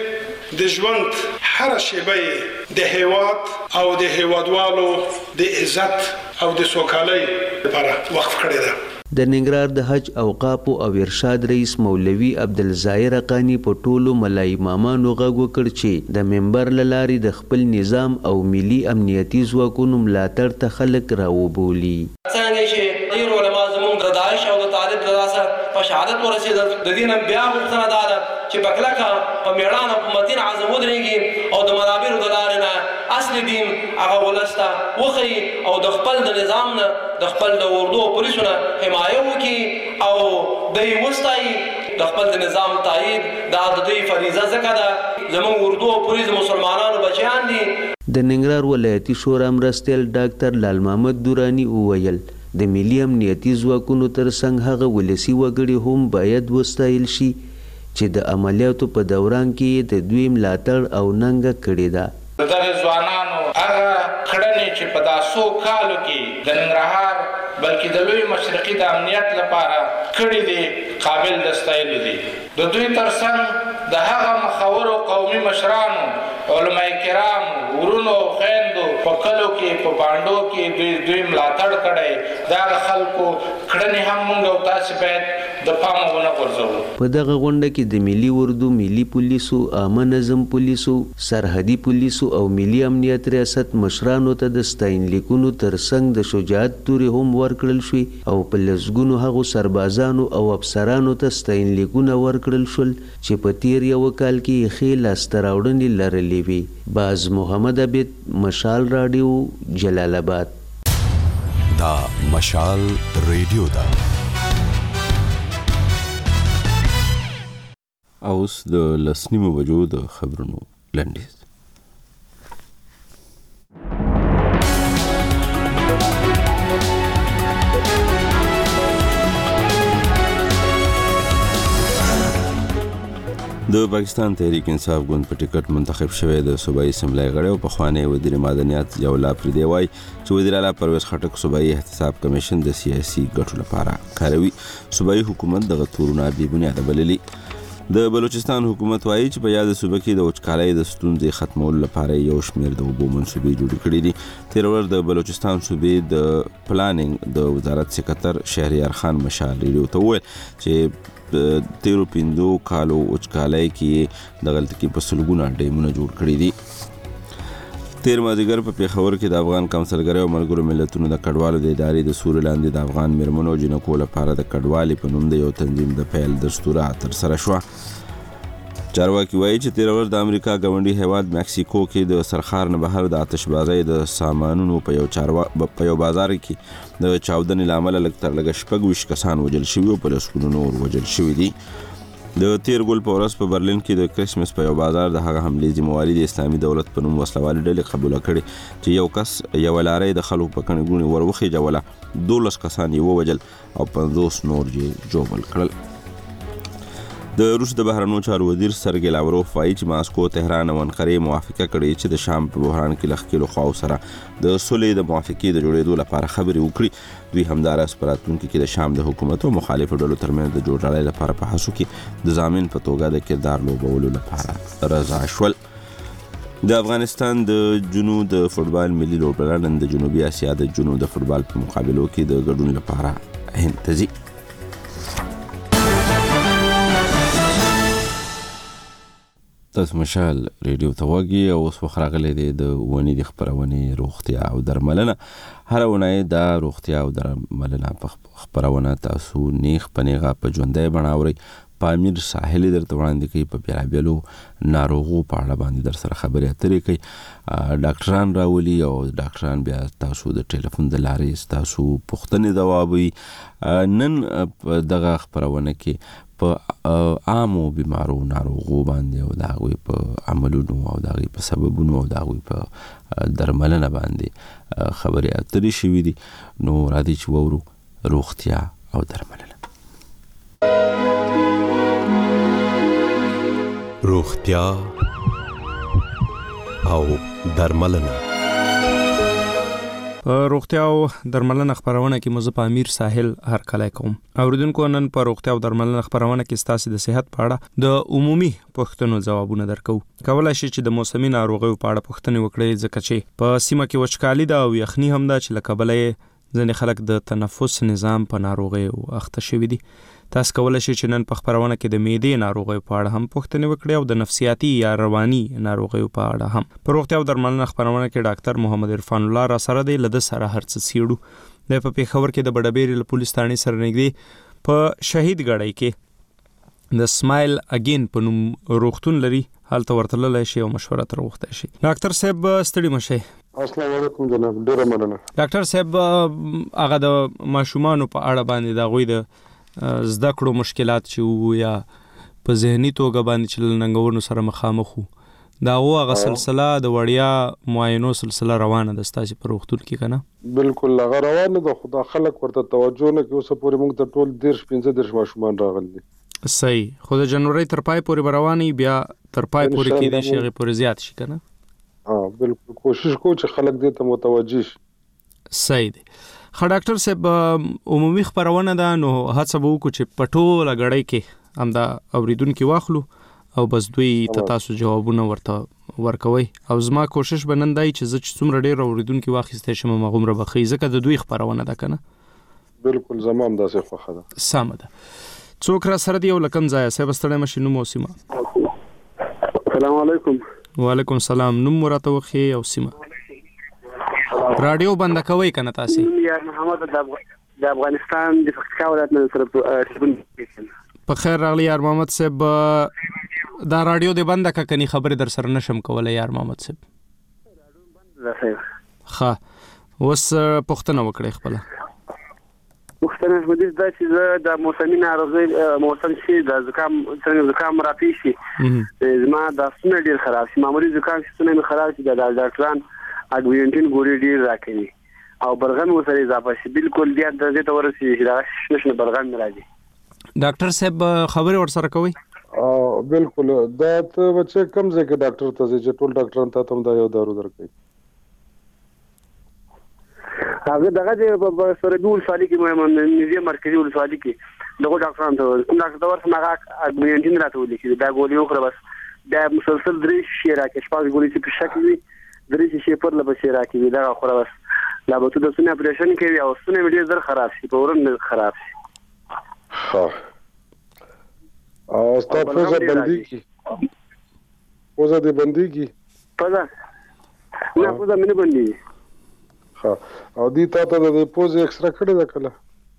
چې د ژوند هر شیبه د هیواد او د هیوادوالو د عزت او د سوکالۍ لپاره وقف کړی دی. د ننګرهار د حج اوقافو او ارشاد رئیس مولوي عبدالظاهر حقانی په ټولو ملای امامانو غږ وکړ چې د منبر له لارې د خپل نظام او ملي امنیتي ځواکونو ملاتړ ته خلک راوبولي. څنګه چې ډېر علما زموږ د داعش او د طالب د لاسه په شهادت ورسېدل د دې نه بیا غوښتنه دا ده چې په کلکه په میړانه په متین عزم ودرېږي او د منابرو د لارې نه اصلي دین هغه ولس ته وښیي او د خپل د نظام نه د خپل د اردو او پولیسو نه حمایه وکړي او دوی وستایي د خپل د نظام تایید دا د دوی فریضه ځکه ده زموږ اردو او پولیس مسلمانانو بچیان دي. د ننګرهار ولایتي شورا مرستیال ډاکټر لال محمد دورانی وویل د ملي امنیتي ځواکونو ترڅنګ هغه ولسي وګړي هم باید وستایل شي چې د عملیاتو په دوران کې د دوی ملاتړ او ننګه کړې ده. دغه ځوانانو هغه کړنې چې په داسو کالو کې د ننګرهار بلکې د لوی مشرقي د امنیت لپاره کړي دي قابل د ستایلو دي. د دوی ترڅنګ د هغه مخورو قومي مشرانو علماء کرام ورونو خویندو په کلو کې په بانډو کې دوی ملاتړ کړی. دا خلکو کړنې هم موږ او تاسو باید د پامه ونه غورځوو. په دغه غونډه کې د ملي اردو، ملي پولیسو، عامه نظم پولیسو، سرحدي پولیسو او ملي امنیت ریاست مشرانو ته د ستاینلیکونو ترڅنګ د شجاعت تورې هم ورکړل شوي او په لسګونو هغو سربازانو او افسرانو ته ستاینلیکونه ورکړل شول چې په تیر یو کال کې ښې لاسته راوړنې لرلې وي. باز محمد عبید، مشال راډیو، جلال آباد. دا مشال ریډیو دا. اوس د لسنیمو بجو د خبرونو لنډیز. د پاکستان تحریک انصاف ګوند په ټیکټ منتخب شوی د صوبایي اسمبلی غړی او پخوانی وزیر معدنیات ضیاءالله فریدی وایي چې وزیر اعلی پرویز خټک صوبایي احتساب کمیشن د سیاسي ګټو لپاره کاروي. صوبایي حکومت دغه تورونه بې بنیاده بللي. د بلوچستان حکومت وایي چې په یاد صوبه کې د وچکالۍ د ستونزې ختمولو لپاره یو شمېر د اوبو منصوبې جوړې کړي دي. تېره ورځ د بلوچستان صوبې د پلانینګ د وزارت سکرتر شهریار خان مشال ریډیو ته وویل چې تیرو 5 کالو وچکالۍ کې د غلطۍ په سلګونه ډیمونه جوړ کړي دي. تیر مازدیګر په پیښور کې د افغان کونسلګرۍ او ملګرو ملتونو د کډوالو د ادارې د سوري لاندې د افغان میرمنو او جنکو لپاره د کډوالي په نوم د یو تنظیم د پیل دستوره ترسره شوه. چارواکي وایي چې تیر ورځ د امریکا ګاونډي هیواد مکسیکو کې د سرخار نه بهر د آتشبازۍ د سامانونو په یو بازار کې د چاودنې له امله لږ تر لږه 26 کسان وژل شوي او په لسګونو نور وژل شوي دي. د تیر ګل په ورځ په برلین کې د کرسمس په یو بازار د هغه حملې ذمہواري د اسلامي دولت په نوم وسلوالې ډلې قبوله کړې چې یو کس یو لارۍ د خلکو په کڼې ګونې ور وخېجوله، 12 کسان یې ووژل او 50 نور یې ژوبل کړل. د روس د بهرنیو چارو وزیر سرګی لاوروف وایي چې ماسکو، تهران او انقرې موافقه کړې چې د شام په بحران کې له ښکېلو خواو سره د صلحې د موافقې د جوړېدو لپاره خبرې وکړي. دوی همداراز په راتلونکي کې د شام د حکومت او مخالفو ډلو ترمنځ د جوړجاړۍ لپاره په هڅو کې د ضامن په توګه د کردار لوبولو لپاره رضا شول. د افغانستان د جنو د فوټبال ملي لوبډله نن د جنوبي اسیا د جنو د فوټبال په مقابلو کې د ګډون لپاره هند ته ځي. تاسو مشال ریډیو ته وګورئ او اوس وخت راغلی دی د ونې د خپرونې روغتیا او درملنه. هر اونۍ دا روغتیا او درملنه په خپرونه تاسو نیغ په نیغه په ژوندۍ بڼه اورئ. پامیر ساحلي درته وړاندې کوي، په بیلابیلو ناروغو په اړه باندې در سره خبرې اترې کوي. ډاکټران راولي او ډاکټران بیا تاسو د ټلیفون د لارې تاسو پوښتنې ځوابوي. نن په دغه خپرونه کې په عامو بیمارو ناروغو باندې او د هغوی په عملونو او د هغوی په سببونو او د هغوی په درملنه باندې خبرې اترې شوي دي. نو راځئ چې وورو روغتیا او درملنه. روغتیا او درملنه. روغتیا او درملنه خبرونه کې مزه په امیر ساحل هر کله کوم. اوریدونکو نن په روغتیا او درملنه خبرونه کې ستاسو د صحت په اړه د عمومي پوښتنو ځوابونه درکو. کولای شي چې د موسمي ناروغیو په اړه پوښتنې وکړئ، ځکه چې په سیمه کې وچکالي ده او یخني هم ده چې له کبله ځینې خلک د تنفس نظام په ناروغیو اخته شوي دي. تاسو کولای شئ چې نن په خبرونه کې د معدې ناروغیو په اړه هم پوښتنې وکړئ او د نفسیاتي یا رواني ناروغیو په اړه هم. په روغتیا او درملنه خبرونه کې ډاکټر محمد عرفان الله را سره دی. له ده سره هر څه سیړو. د په پیښور کې د بډبېرې له پولیس تانې سره نږدې په شهید ګړی کې د سمایل اگین په نوم روغتون لري، هلته ورتللی شي او مشوره تر وخته شي. ډاکټر صاحب ستړي مشئ. السلام علیکم جناب، ډیره مننه. ډاکټر صاحب هغه د ماشومانو په اړه باندې د هغوی د زده کړو مشکلات چې یا په ذهني توګه باندې چې ننګونو سره مخامخ وو، دا هغه سلسله د وړیا معاینو سلسله روانه ده ستاسو په روغتون کې که نه؟ بالکل هغه روانه ده، خو دا خلک ورته توجه نه کوي. اوسه پورې موږ ته ټول 15 ماشومان راغلي دي. صحیح. خو د جنوري تر پای پورې به روانې بیا تر پای پورې کېدای شي هغې پورې زیات شي که نه؟ بالکل کوشش کوو چې خلک دې ته متوجه شي. صحیح دی. خو ډاکټر صاحب عمومي خبرونه ده، نو هڅه به وکړو چې په ټوله ګړۍ کې همدا اوریدونکي واخلو او بس دوی ته تاسو جوابونه ورته ورکوئ. او زما کوشش به نن دی چې زه چې څومره ډېر اوریدونکي واخیستی شم هغومره به ښه وي، ځکه د دوی خبرونه ده که نه؟ بالکل زما هم داسې خوښه ده. سمه ده. څوک را سره دی او لکم ځای صاحب ستړی مشي نوم او سیمه. السلام علیکم. وعلیکم السلام. نوم مراته وخی او سیمه. رادیو بند کوي کنه تاسو؟ یار محمد د افغانستان د پکتیکا ولایت نه سره په خیر راغلی یار محمد صاحب. دا رادیو د بند کني خبره در سره نشم کولای یار محمد صاحب. ښه وس پښتنه وکړې خپل. پښتنه مدیر دا چې د موسمي ناروغي موسم شي د زکام راپی شي زما د سونه ډیر خراب شي. معمولی زکام چې سونه خراب شي د ډاکټران اګوینټین ګوري ډیر راکړي او برغم سره اضافه شي بالکل بیا درجه ته ورسي چې دا نشنه برغم راځي. ډاکټر صاحب خبره ور سره کوي؟ بالکل دا ته بچي کم ځای کې ډاکټر ته چې ټول ډاکټران ته هم دا یو دارو درکړي. هغه دغه د سره ډول سالي کې مې نږدې مرکزي ولسوالۍ کې دغه ډاکټران ته ډاکټر ورسره هغه اګوینټین راته ولیکي دا ګولې وخوره بس دا مسلسل درې شي راکې شپږ ګولې چې په شکل وي درې شي پر لبه شي راکې دا خوره بس لا به تو د سونه اپریشن کوي او سونه ډیر زر خراب شي په ورن خراب شي. ها او ستا پوزه بندي کی پوزه دې بندي کی پوزه نه پوزه مې نه بندي. ها او دې ته د پوزه ایکسرا کړی دا کله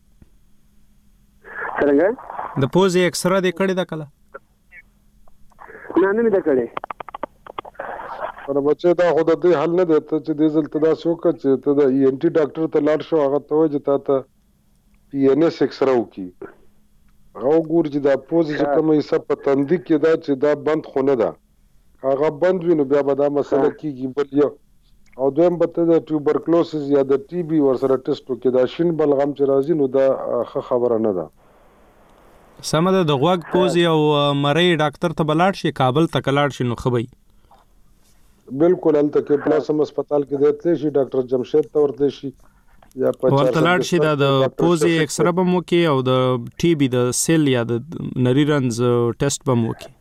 څنګه د پوزه ایکسرا دې کړی دا کله؟ نه مې دا کړی. پر بچي دا خود دې حل نه دی ته چې دې زل تدا سوک چې ته د ان ټي ډاکټر ته لاړ شو هغه ته وځي ته پی ان اس ایکسرا وکي هغه ګور چې دا پوزه چې کومه یې سپ تندې کې دا چې دا بند خونه ده هغه بند وینو بیا به دا مسله کیږي بل یو او دویم به ته د ټیوبرکلوسس یا د ټي بي ورسره ټیسټ وکړي دا شین بلغم چې راځي نو دا ښه خبره نه ده. سمه ده د غوږ پوزې او مرۍ ډاکټر ته بلاړ شي کابل ته کلاړ شي نو خبي بالکل هلته کې پلاسم هسپتال کې دتلی شي ډاکټر جمشید ته ورته شي یا په ورتلاړ شي دا د پوزې ایکسره بم وکي او د ټي بي د سیل یا د نری رنز ټیسټ بم وکي.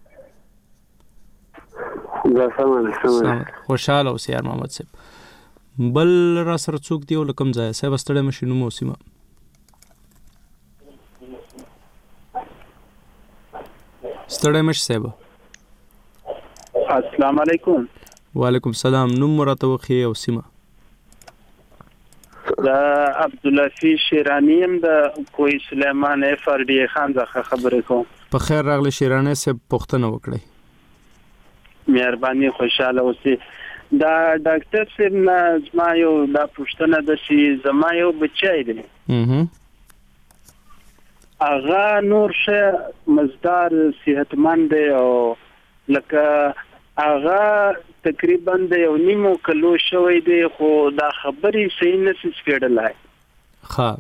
دا سمانه خوشاله اوسې یار محمد صاحب. بل را سره څوک دی ولکم ځای صاحب ستړی مشي نوم او سیمه. ستړی مش صاحب. السلام علیکم. وعلیکم السلام. نوم مراته وخی او سیمه. دا عبداللطیف شیرانی هم د کوی سلیمان اف ار ډی خان څخه خبرې کوم. په خیر راغلی شیرانی صاحب پوښتنه وکړئ. مهرباني خوشاله اوسئ. دا ډاکټر صاحب نه زما یو دا پوښتنه ده چې زما یو بچی دی هغه نور ښه مزدار صحتمند دی او لکه هغه تقریبا د یو نیمو کلو شوی دی خو دا خبرې صحیح نشي کېدلای. ښه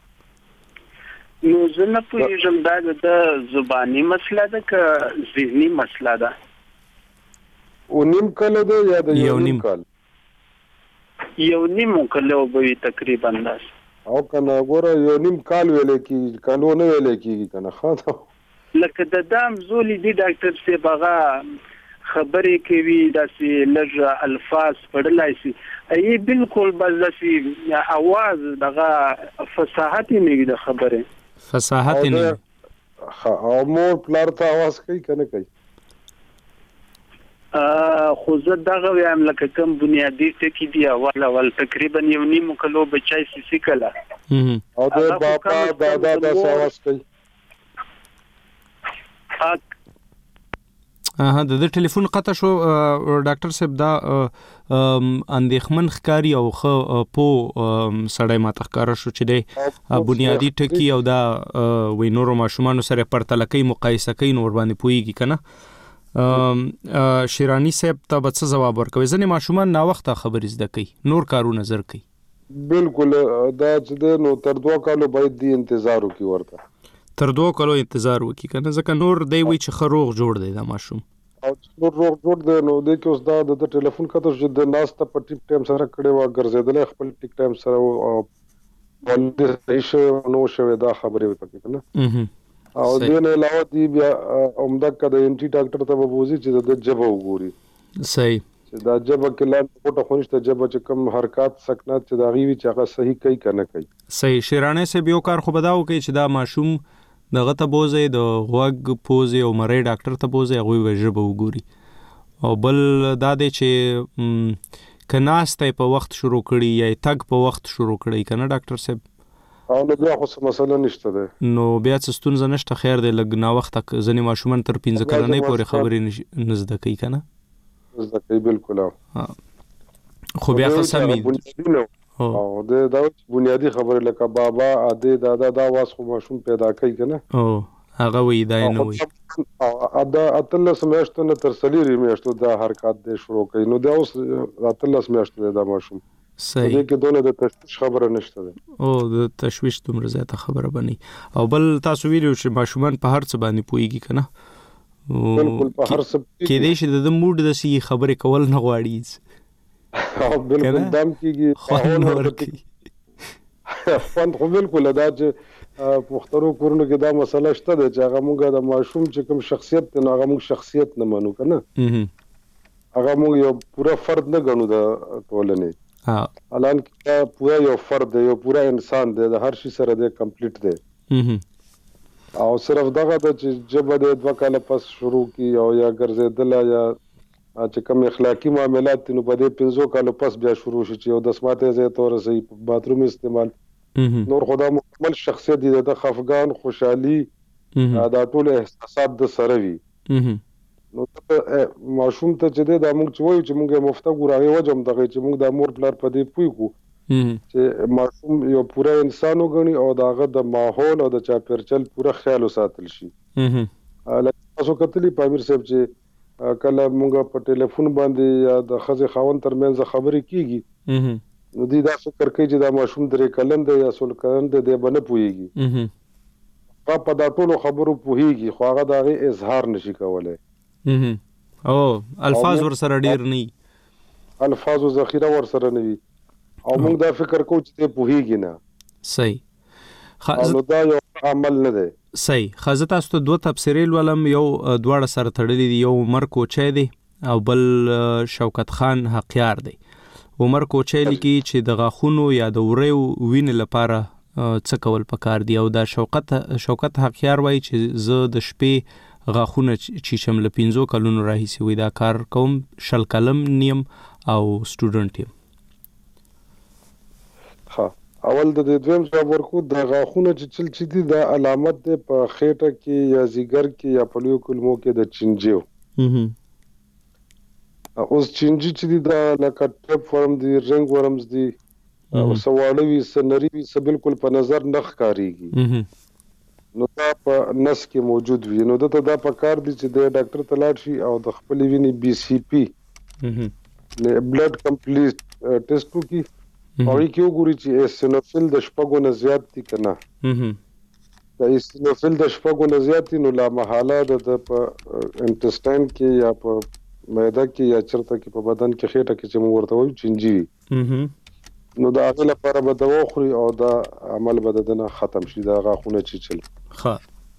نو زه نه پوهېږم دا د زباني مسله ده که ذهني مسله ده. او نیم کله ده یا د یو نیم کال؟ یو نیم کله به تقریبا داس او کنه ګوره یو نیم کال ویلې کی کانو نه ویلې کیږي کنه خاطر لکه د دام زولي دی ډاکټر صاحب هغه خبرې کوي داسې لږ الفاظ پړلای شي ای بالکل بس داسې आवाज دغه فصاحت نه وي د خبره فصاحت نه او مور پلار ته आवाज کوي کنه کوي خو زه دغه وایم لکه کوم بنیادی ټکی دی اول تقریبا یو نیم کلو بچای سې کلا او د بابا دادا د ساواس کوي د ټلیفون قطع شو ډاکټر صاحب دا اندېخمن ښکاری او خو په سړی ماته ښکارا شو چې د بنیادی ټکی او دا وینورو ماشومان سره پرتلکې مقایسه کوي نور باندې پويږي کنه شیرانی صاحب ته به څه جواب ورکوي ځنې ماشومان نا وخته خبرې زده کوي نور کارونه زر کوي بالکل دا چې نو تر 2 کالو باید دی انتظار وکي ورته تر 2 کالو انتظار وکي کنه ځکه نور دی وی چې خروغ جوړ دی دا ماشوم او نور روغ جوړ دی نو د کې اوس دا د ټلیفون کته چې د ناس ته په ټیک ټایم سره کړي وا ګرځیدل خپل ټیک ټایم سره او ولې صحیح نو شوی دا خبرې وکړي کنه او دین علاوه دی بیا عمده کده انټي ډاکټر ته وبوزي چې د جبه وګوري صحیح چې دا جبه کې لاندې کوټه خونشته جبه چې کم حرکت سکنات چې دا غوي چې هغه صحیح کوي کنه کوي صحیح شیرانه سے بیو کار خو بداو کوي چې دا ماشوم دغه ته بوزي د غوږ پوزي او مرۍ ډاکټر ته بوزي هغه وجبه وګوري. او بل دا دی چې کناسته په وخت شروع کړي یا تګ په وخت شروع کړي کنه ډاکټر صاحب. او نو بیا خو څه مسله نشته ده. نو بیا څه ستونزه نشته، خیر دی لږ نا وخت ځنې ماشومان تر 15 کلنۍ پورې خبرې نه زده کوي کنه. زده کوي بالکل. خو بیا خصمي او دا بنیادی خبره لکه بابا اده دادا دا واس خو ماشوم پیدا کوي کنه. او هغه وی دا نه وی ادا اتلس میاشتو نه تر سلیری میاشتو دا حرکت دې شروع کوي. نو دا اوس اتلس میاشتو دا ماشوم صحیح دې کې دونه د تشویش خبره نشته ده. او د تشویش دومره زیاته خبره بني. او بل تاسو ویلو چې ماشومان په هر څه باندې پويږي کنه. بالکل په هر څه کې دې چې د موډ د سی خبره کول نه غواړي. او بالکل دام کیږي خو بالکل دا چې پښتنو کورونو کې دا مسله شته ده چې هغه موږ د ماشوم چې کوم شخصیت نه هغه موږ شخصیت نه مانو کنه. هغه موږ یو پورا فرد نه ګڼو د ټولنې. الان کې پورا یو فرد دی، یو پورا انسان دی، د هر شي سره دی کمپلیټ دی. او صرف دغه د چې جبه د 2 کاله پس شروع کی او یا ګرځیدل یا چې کوم اخلاقی معاملات نو په دې 15 کالو پس بیا شروع شي چې یو د سماته زه تور سي باتروم استعمال نور خدا مکمل شخصیت دی د خفقان خوشحالي دا ټول احساسات د سره وي. نو ماشوم ته چې د موږ چوي چې موږ مفته ګورای وجم دغه چې موږ د مور پلار په دې پوي کو چې ماشوم یو پورا انسان وګڼي او داغه د ماحول او د چاپیرچل پورا خیال وساتل شي. تاسو کتلی پامیر صاحب چې کله موږ په ټلیفون باندې یا د خزې خاون ترمنځ خبرې کیږي نو دی دا فکر کوي چې دا ماشوم درې کلن دی یا سول کلن دی بنه پويږي. په دا ټولو خبرو پوهیږي خو هغه دغه اظهار نشي کولای. او الفاظ ور سره ډیر نه، الفاظ او ذخیره ور سره نه وي او موږ دا فکر کوو چې ته پوهیږي نه. صحیح. نو دا یو عمل نه دی. صحیح. خزه تاسو ته 2 تفسیرې ولم، یو دواړه سره تړلې دي، یو عمر کوچی دی او بل شوکت خان حقیار دی. عمر کوچی لیکي چې د غاخونو یا د وریو وین لپاره څه کول پکار دی، او دا شوکت حقیار وایي چې زه د شپې غاخونه چې شمل 15 کلونو راهیسي وي دا کار کوم، شل کلم نیم او سټوډنټ یم. ها اول د دویم جواب ورکو د غاخونه چې چل چې دي دا علامت ده په خېټه کې یا زیګر کې یا په لیو کلمو کې د چنجیو. اوس چنجي چې دي دا لکه ټپ ورم دي، رنګ ورمز دي او سوالوي سنري وي څه بالکل په نظر نه ښکاریږي. نو دا په نس کې موجود وي. نو دته دا په کار دي چې د ډاکټر ته لاړ شي او د خپل ویني BCP بلډ کمپلیټ ټیسټ وکړي او کې وګوري چې ایسینوفیل د شپږو نه زیات دي کنه. دا ایسینوفیل د شپږو نه زیات نو لا محاله د په انټسټاین کې یا په معده کې یا چرته کې په بدن کې خېټه کې چې موږ ورته وایو چنجي نو دا هغه لپاره به دوا خوري او دا عمل به دنه ختم شي دا غاخونه چیچل. ها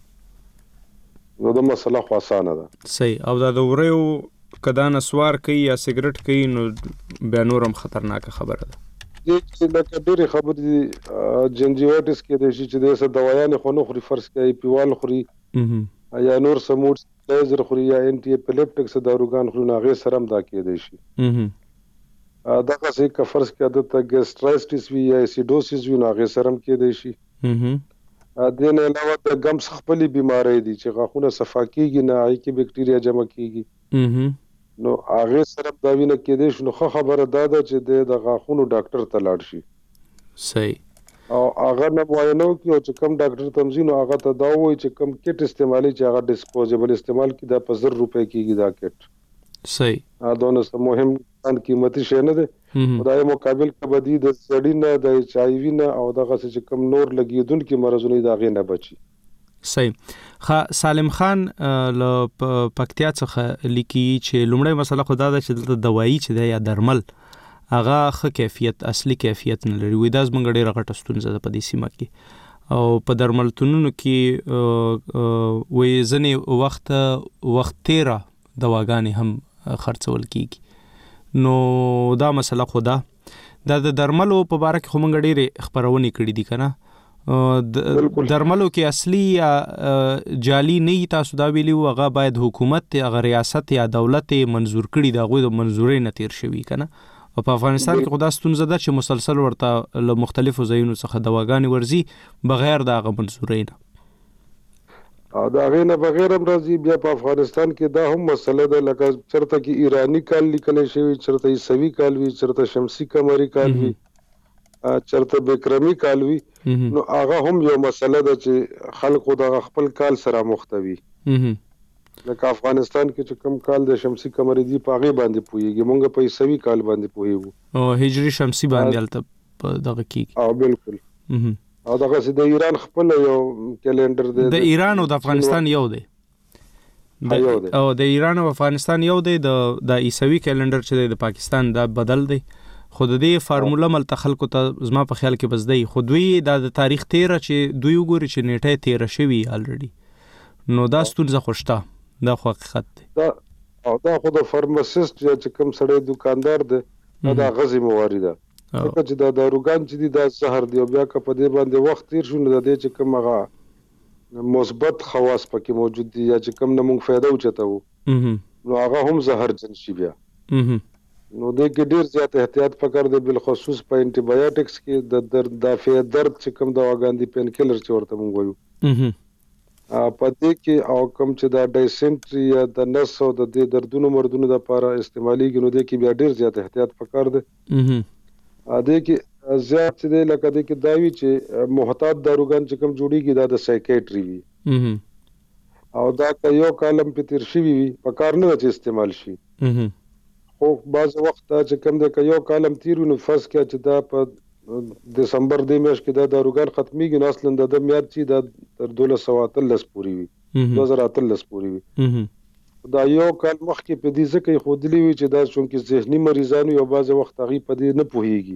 نو دا مسله خو اسانه ده. صحیح. او دا د وریو کدا نسوار کوي یا سیګریټ کوي نو بیا نورم خطرناک خبره ده. چې لکه ډېرې خبرې جنجیوایټس کې د شي چې د دوايانې خو نه خوري، فرض کړئ پیوال خوري یا نور سموټ لیزر خوري یا انټي اپیلیپټکس داروګان خوري نو هغه سره هم دا کېدای شي. دا څه که فرض کړئ د ګیسټرایټس وی یا ایسیډوسیس وی نو هغه سره هم کېدای شي. د نه علاوه د غمس خپلې بیماری دي چې غاښونه صفا کیږي نه، هغه کې بکټیریا جمع کیږي نو هغه سره دا وینه کېدای شي. نو خبره دا ده چې د غاښونو ډاکټر ته لاړ شي. صحیح. او هغه نه معاینه وکړي او چې کوم ډاکټر تمزین او هغه ته دا وایي چې کوم کټ استعمالي چې هغه ډیسپوزیبل استعمال کړي دا په 1000 روپے کېږي دا کټ. صحیح. دا نو مهم قیمتي شی نه ده. خدای مقابل کبدی د سړی نه د HIV نه او دغه چې کوم نور لګیدونکو مرزونه دا غي نه بچي. صحیح. سالم خان له پکتیا څخه لیکي چې لومړی مسله خدا ده چې د دوايي چې د یا درمل هغه ښه کیفیت اصلي کیفیت نه لري. وې دا زمونږ ډېره غټه ستونزه ده په دې سیمه کې او په درملتونونو کې وې ځنې وخت تیره دواګانې هم خرڅول کیږي. نو دا مسله خدا دا د درملو په باره کې خو مونږ ډېرې خبرونه کړې دي کنه. درملو کې اصلي یا جعلي نه تاسو دا ویلی هغه باید حکومت هغه ریاست یا دولت منزور کړي دا غوې د منزورې نه تیر شوی کنه او په افغانستان کې خدا ستونزه ده چې مسلسل ورته له مختلفو ځایونو څخه دواګانې ورځي بغیر د هغه منزورې نه او دا غینه بغیر هم راځي بیا په افغانستان کې دا هم مسله ده لکه چرته کې ایرانی کال لیکل شوی چرته عیسوي کال وی چرته شمسي قمري کال وی چرته بکرمی کال وی نو هغه هم یو مسله ده چې خلکو د خپل کال سره مختوي لکه افغانستان کې چې کم کال د شمسي قمري دی په هغه باندې پويږي مونږ په عیسوي کال باندې پويږو او هجري شمسي باندې الته دغه کیږي او بالکل او دغه د ایران خپل یو کیلنډر دی د ایران او د افغانستان یو دی او د ایران او افغانستان یو دی د عیسوي کیلنډر چې د پاکستان دا بدل دی خود دې فارموله مل تخلق ته زما په خیال کې بس دی خو دوی د تاریخ 13 چې دوی وګوري چې نیټه 13 شوی الریډي نو دا ستونزه خوشته دا خو حقیقت دی دا خو د فارماسیست یا چې کوم سړی دکاندار دی دا غزي موارد ده چې دا داروګان چې دي دا زهر دی او بیا که په دې باندې وخت تیر شو نو د دې چې کوم هغه مثبت خواص پکې موجود دي یا چې کوم نه مونږ فائدہ اوچتاو نو هغه هم زهرجن شي بیا نو دې کې ډیر زیات احتیاط پکار دی بل خصوص په انټي بایوټکس کې د دافع درد چې کوم دواګان دي پین کیلر چې ورته مونږ وایو په دې کې او کوم چې دا ډایسنټری یا د نس او د دې دردونو مردونو لپاره استعماليږي نو دې کې بیا ډیر زیات احتیاط پکار دی دې کې زیات چې لکه دې کې داوی چې محتاط داروګان چې کوم جوړیږي دا د سایکیټری وي او دا که یو کالم په تیر شي وي په کار نه چې استعمال شي خو بعض وخت چې کوم د یو کالم تیر نو فرض کړه چې دا په دسمبر د میاشت کې دا داروګان ختميږي نو اصلا د میاشت چې دا تر 1213 پورې وي 2013 پورې وي دا یو کال مخکې په دې ځکه خودلی وي چې دا چونکه ذهني مریضانو یو بعض وخت هغه په دې نه پوهیږي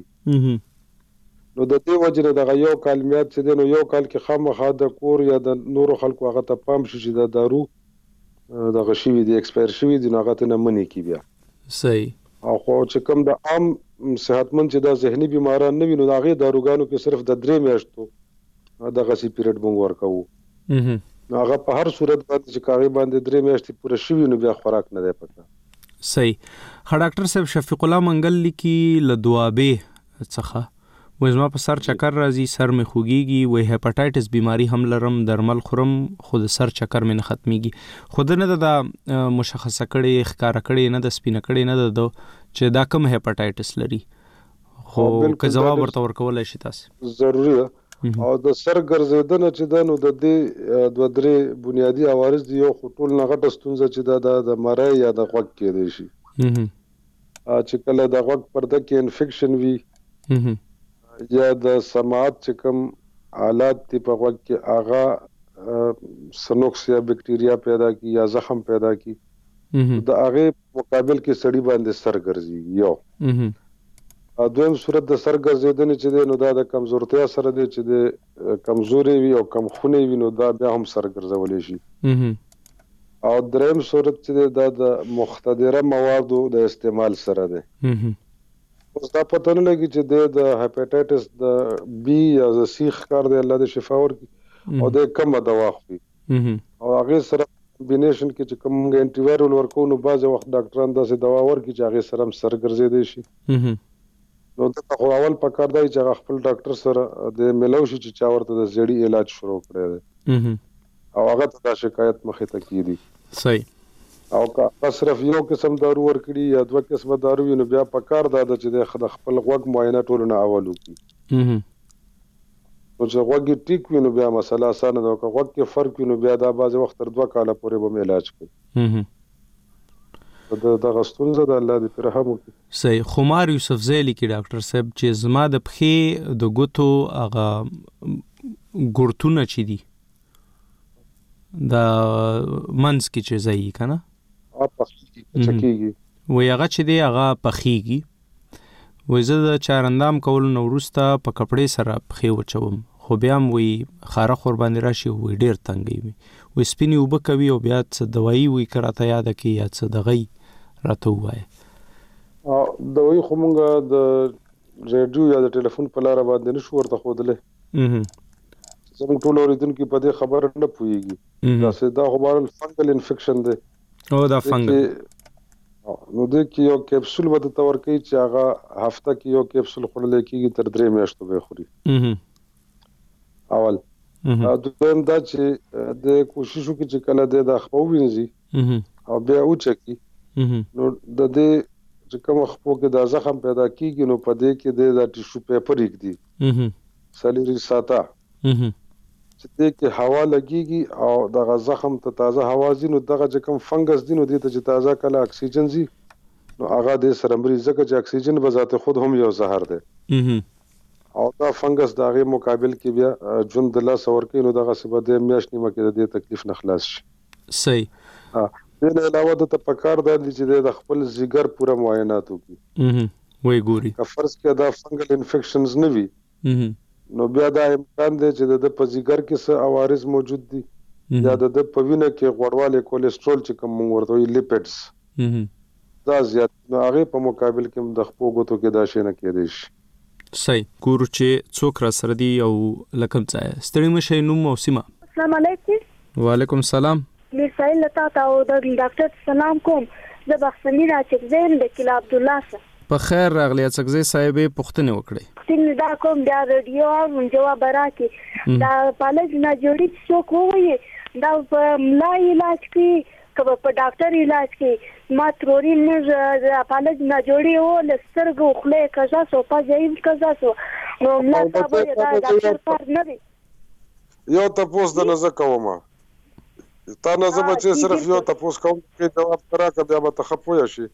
نو د دې وجه نه دا یو کال میاد چې نو یو کال کې خامخا د کور یا د نورو خلکو هغه ته پام شي چې دا دارو د غشي دی ایکسپایر شوی دی نو هغه ته نه منی کی بیا صحیح او خو چې کوم د عام صحتمند چې دا ذهني بیماران نه ویني هغه داروګانو کې صرف د 3 میاشتو د غسی پیریډ مونږ ورکو نو هغه په هر صورت باندې چې کاغی باندې 3 میاشتې پوره شوی نو بیا خوراک نه دی پکا صحیح ډاکټر صاحب شفیق الله منګل لیکي له دوابه څخه وزما په سر چکر راځي سر می خوږيږي وې هپاتایټس بیماری هم لرم درمل خورم خود سر چکر مې نه ختميږي خود نه د مشخصه کړي ښکارا کړي نه د سپینه کړي نه د چې دا کوم هپاتایټس لري خو که جواب ورته ورکول شي تاسو ضروری ده او د سر ګرځیدنه چې دا نو د دې دوه درې بنیادی عوارض دي یو خطول نه غټه ستونزه چې دا د مړای یا د غوږ کې دی شي چې کله د غوږ پرده کې انفیکشن وي یا د سماعت چې کوم حالات دی په غوږ کې اغا سنوکس یا بکټیریا پیدا کی یا زخم پیدا کی د هغه مقابل کې سړی باندې سر ګرځي یو دویم صورت د سر ګرځیدنې چې نو دا د کمزورتیا سره دی چې د کمزوري وي او کم خونې وي نو دا بیا هم سر ګرځولې شي او دریم صورت چې دا د مختدره موادو د استعمال سره دی اوس دا پته نه لګي چې د هپاتایټس د بی یا د سی ښکار دی الله دې شفا ورکړي او د کومه دوا خوري او هغه سره کمبینیشن کې چې کوم انټي وایرل ورکو نو بعض وخت ډاکټران داسې دوا ورکړي چې هغه سره سر ګرځېدي شي نو دا خو اول پکار دی چې خپل ډاکټر سره د ملو شي چې چا ورته د زړی علاج شروع کړی دی او هغه ته شکایت مخې ته کیږي صحیح او که صرف یو قسم دارو ورکړي یا دوه قسمه دارو نو بیا پکار دا چې د خپل غوږ معاینه ټول نه اول وکړي او چې غوږ ټیک وي نو بیا مسله اسانه ده که غوږ کې فرق وي نو بیا دا بعض وخت تر 2 کاله پورې به علاج کوي دا غستونزه د الله دې په رحم وکړي صحیح خمار یوسف زیلی کې ډاکټر صاحب چې زما د پخې د ګوتو هغه ګورتونه چي دي دا منس کې چې ځای کنه چکیږي وای هغه چې دی هغه پخېږي وای زه د چارندام کول نو ورسته په کپړې سره پخې وچوم خو بیا وای خاره خور باندې راشي وای ډیر تنګي وای سپینی وب کوي او بیا څه دوايي وای کراته یاد کی یا څه دغی راته وای او دوی خو مونږه د ریډیو یا د ټلیفون په لار باندې نشو ورته خودلې زموږ ټول اوریدونکو په دې خبره نه پوهیږي دا خو بهر فنګل انفیکشن دی دا فنګل نو د کې یو کیپسول وته تور کوي چې هغه هفته کې یو کیپسول خورل کېږي تر 3 میاشتو به خوري اول دویم دا چې د کوشش وکړي چې کله د خپو وینځي او بیا اوچکی نو د دې چې کوم خپو کې د زخم پیدا کیږي نو په دې کې د ټیشو پیپر یګدي سلیری ساته چې دې کې هوا لګيږي او د زخم ته تازه هوا زینو دغه چې کوم فنګس دینو دې ته چې تازه کله اکسیجن زی نو هغه د سره مریض ځکه چې اکسیجن به ذات خود هم یو زهر دی او دا فنګس دغه مقابل کې بیا جون د لاس اور کې نو دغه سبب د میاش نیمه کې د تکلیف نه خلاص شي صحیح دې علاوه د پکار د چې د خپل زیګر پوره معاینات وکړي وای ګوري که فرض کې دا فنګل انفیکشنز نه وي نو بیا دا امکان دی چې د پزیګر کې څه عوارض موجود دي یا د پوینه کې غوړواله کولیسټرول چې کوم ورته وي لیپیډز دا زیات نو هغه په مقابل کې د خپو غوتو کې دا شي نه کېدای شي صحیح ګورو چې څوک را سره دی او لکم ځای ستړي مشه نو موسمه السلام علیکم وعلیکم السلام میرسایل لتا تا او د ډاکټر سلام کوم زه بخښنی راځم زین د کلا عبد الله سره په خیر راغلی څنګه صاحب پوښتنه وکړي څنګه دا کوم دا رادیو او جواب راکې دا پالج نه جوړی څو کوی دا په ملا علاج کې کبه په ډاکټر علاج کې ما تروري نه پالج نه جوړی او لسترګو خله کزا سو په ځای کزا سو نو ملا تاسو دا ډاکټر پر نه دی یو تاسو د نظر کوم تا نه زما چې صرف یو تاسو کوم کې جواب راکړه بیا به تخپوي شي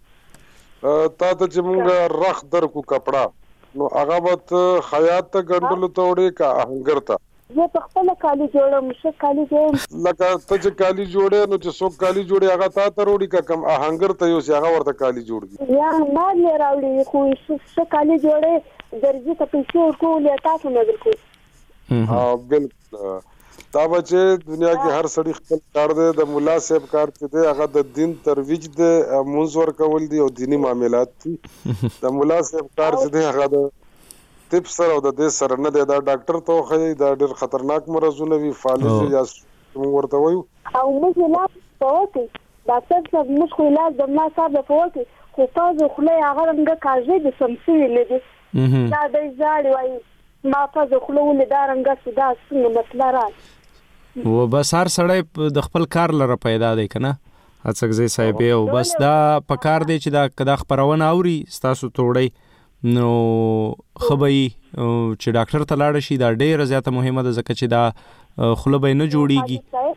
تا ته چې مونږ رخ درکو کپڑا نو هغه وت حیات ته ګندل توړې کا هنګر ته زه په خپل کالی جوړم څه کالی جوړم لکه ته چې کالی جوړې نو چې څوک کالی جوړي هغه تا ته وروړي کا کم هنګر ته یو هغه ورته کالی جوړي یا ما نه راوړي خو څه کالی جوړې درځي ته پیسې ورکول یا تاسو نه درکو ها بالکل دا بچې دنیا کې هر سړی خپل کار دی د مولا صاحب کار چې دی هغه د دین ترویج دی منځور کول دی او دینی معاملات دي د مولا صاحب کار چې دی هغه د طب سره او د دې سره نه دی دا ډاکټر ته خو دا ډېر خطرناک مرزونه وي فالج یا ورته وایو او موږ لا پوهه ډاکټر صاحب موږ خو علاج د ما صاحب پوهه خو تاسو خو له هغه رنګ کاږي د سمسي نه دي دا د ځاړي وایي ما تاسو خو له دارنګ سودا څنګه مسله راځي و بس هر سړی د خپل کار لره پیدا دی کنه اڅکزي صاحب او بس دا پکار دی چې دا خبرونه اوري تاسو توړی نو خبري چې ډاکټر ته لاړ شي دا ډیره زیاته مهمه ده ځکه چې دا خلبې نه جوړیږي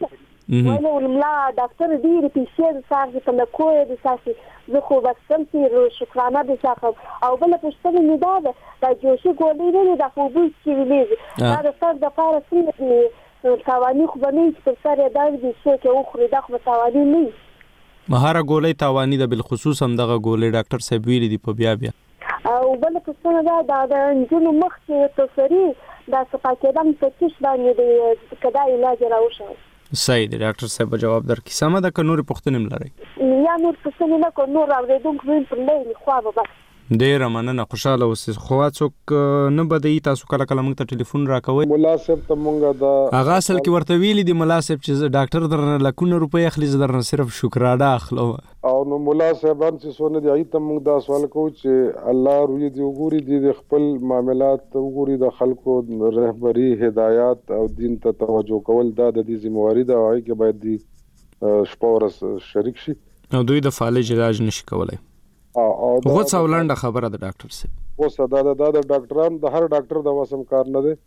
ولې ولملا ډاکټر دې پیسې ساري په لکوې د ساسي زه خو بس سمتي شکرانه دي څخه او بل پښتنه نه دا جوشي ګولې نه دا خو به چې ویلې دا د سر د پاره څنګه تاوانی خو به نه چې سر یې دا دې چې خو دا خو تاوانی نه مهاره ګولې تاوانی ده بل خصوص هم دغه ګولې ډاکټر صاحب ویلي دی په بیا او بل پښتنه دا د انجونو مخ چې توسري دا سپاکېدم په تیش باندې د کدا علاج راوښه صحیح دی ډاکټر صاحب جواب درکې سم ده که نور پښتنه ملري یا نور پښتنه نه کو نور اوریدونکو په لې خو به بس ډیر مننه خوشاله اوسئ خو څوک نه بدی تاسو کله کله موږ ته ټلیفون راکوي مولا صاحب ته مونږ دا هغه اصل کې ورته ویلي دی مولا صاحب چې ډاکټر درنه لکونه روپۍ اخلي درنه صرف شکرانه اخلو او نو مولا صاحبان چې سونه دی ای ته مونږ دا سوال کوو چې الله روی دی وګوري دی خپل معاملات وګوري د خلکو رهبری هدایت او دین ته توجه کول دا د دې ذمہواری ده او کې باید دی شپورس شریک شي او دوی د فالج علاج نشي کولای او څو لاندې خبره ده ډاکټر صاحب اوس دا د ډاکټرانو د هر ډاکټر د وسم کار نه دی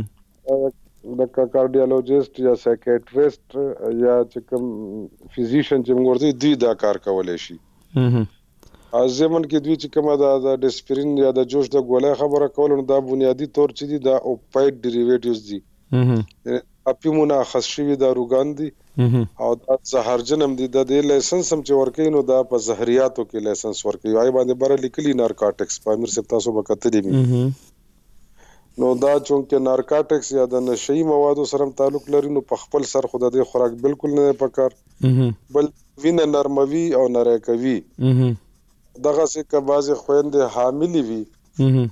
د کارډیالوجیست یا سایکیاټریست یا چې کوم فزیشن چې موږ ورته دی دا کار کولای شي ازمن کې دوی چې کوم د ډسپرین یا د جوش د ګولای خبره کول نو دا بنیادی طور چې دی دا اوپایډ ډیریویټیوز دي اپیمونه خاص شوی دا روغان دي او دا زهرجن هم دي د لایسنس هم چې ورکې نو دا په زهرياتو کې لایسنس ورکې وای باندې بر لیکلي نارکوټکس پامیر سپ تاسو وکړه دي نو دا چونکه نارکوټکس یا د نشئی موادو سره تعلق لري نو په خپل سر خود د خوراک بالکل نه پکار بل وینه نرموي او نری کوي دغه څه که بعض خويندې حاملې وي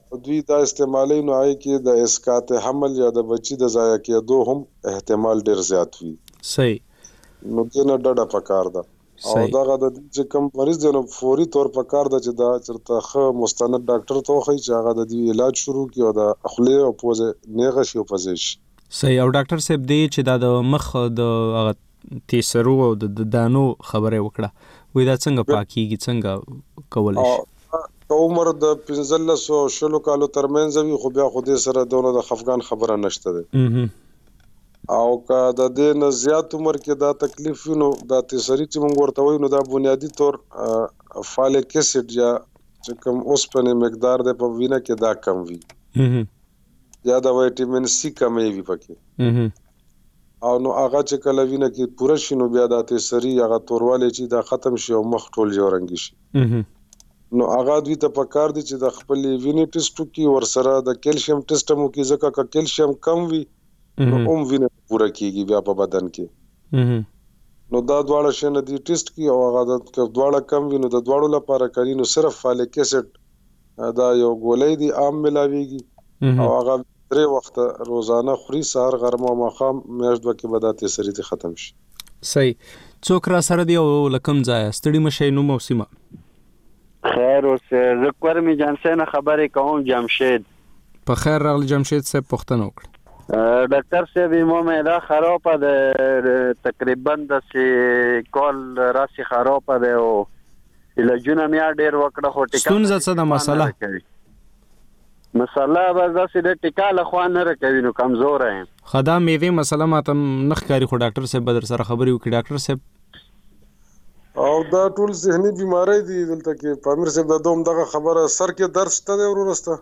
دوی دا استعمالي نو آی کې د اسقاط حمل یا د بچي د ضایع کېدو هم احتمال ډیر زیات وي. صحیح. نو دنه ډډه پکار ده او دغه د چې کوم مریض دی نو فوري طور پکار ده چې دا چرته خه مستند ډاکټر ته وخی چې هغه د دې علاج شروع کړي او د خپل او پوزه نیغه شي او پزیش. صحیح. او ډاکټر صاحب دی چې دا د مخ د تیسرو او د دانو خبره وکړه وې دا څنګه پاکيږي څنګه کول شي؟ عمر د 15 او 16 کالو ترمنځ وي خو بیا خو دې سره دونه د خفقان خبره نشته ده او که د دې نه زیات عمر کې دا تکلیف نو دا تیسری چې موږ ورته وایو نو دا بنیادی طور فالیک اسید یا چې کوم اوسپنې مقدار د په وینه کې دا کم وي یا د وټامین سی کمې وي پکې او نو هغه چې کله وینه کې پوره شي نو بیا د تیسری هغه تورواله چې دا ختم شي او مخ ټول جوړنګ شي نو هغه دوی ته پکار دي چې د خپل وینې ټیسټ کی ور سره د کیلشیم ټیسټ مو کې ځکه ک کیلشیم کم وي نو وینه پوره کیږي بیا په بدن کې نو دا دواړه شنه دي ټیسټ کی او هغه د دواړه کم وي نو د دواړو لپاره کوي نو صرف فالیک اسید دا یو ګولۍ دي عام ملاويږي او هغه 3 وخت روزانه خوري سحر غرمه ماخام میاشت وکي به دا تیسری دي ختم شي. صحیح. څوک را سره دی او لکم ځای ستړي مشه نو موسمه خیر اوس زکور می جانسن خبرې کوم جمشید. په خیر راغلی جمشید صاحب پښتنه وکړه. ډاکټر صاحب مو مې دا خراب ده تقریبا د کال راسي خراب ده او علاجونه مې ډیر وکړه خو ټیکا ستونزه څه ده مسله مسله بس د ټیکا له خوا نه راکوي نو کمزور یم. خدا میوه مسله ماته نخ کاری خو ډاکټر صاحب بدر سره خبري وکړي ډاکټر صاحب او دا ټول ذهني بیماری دي دلته کې پامیر صاحب د دوم دغه خبره سر کې درد شته دی ورسته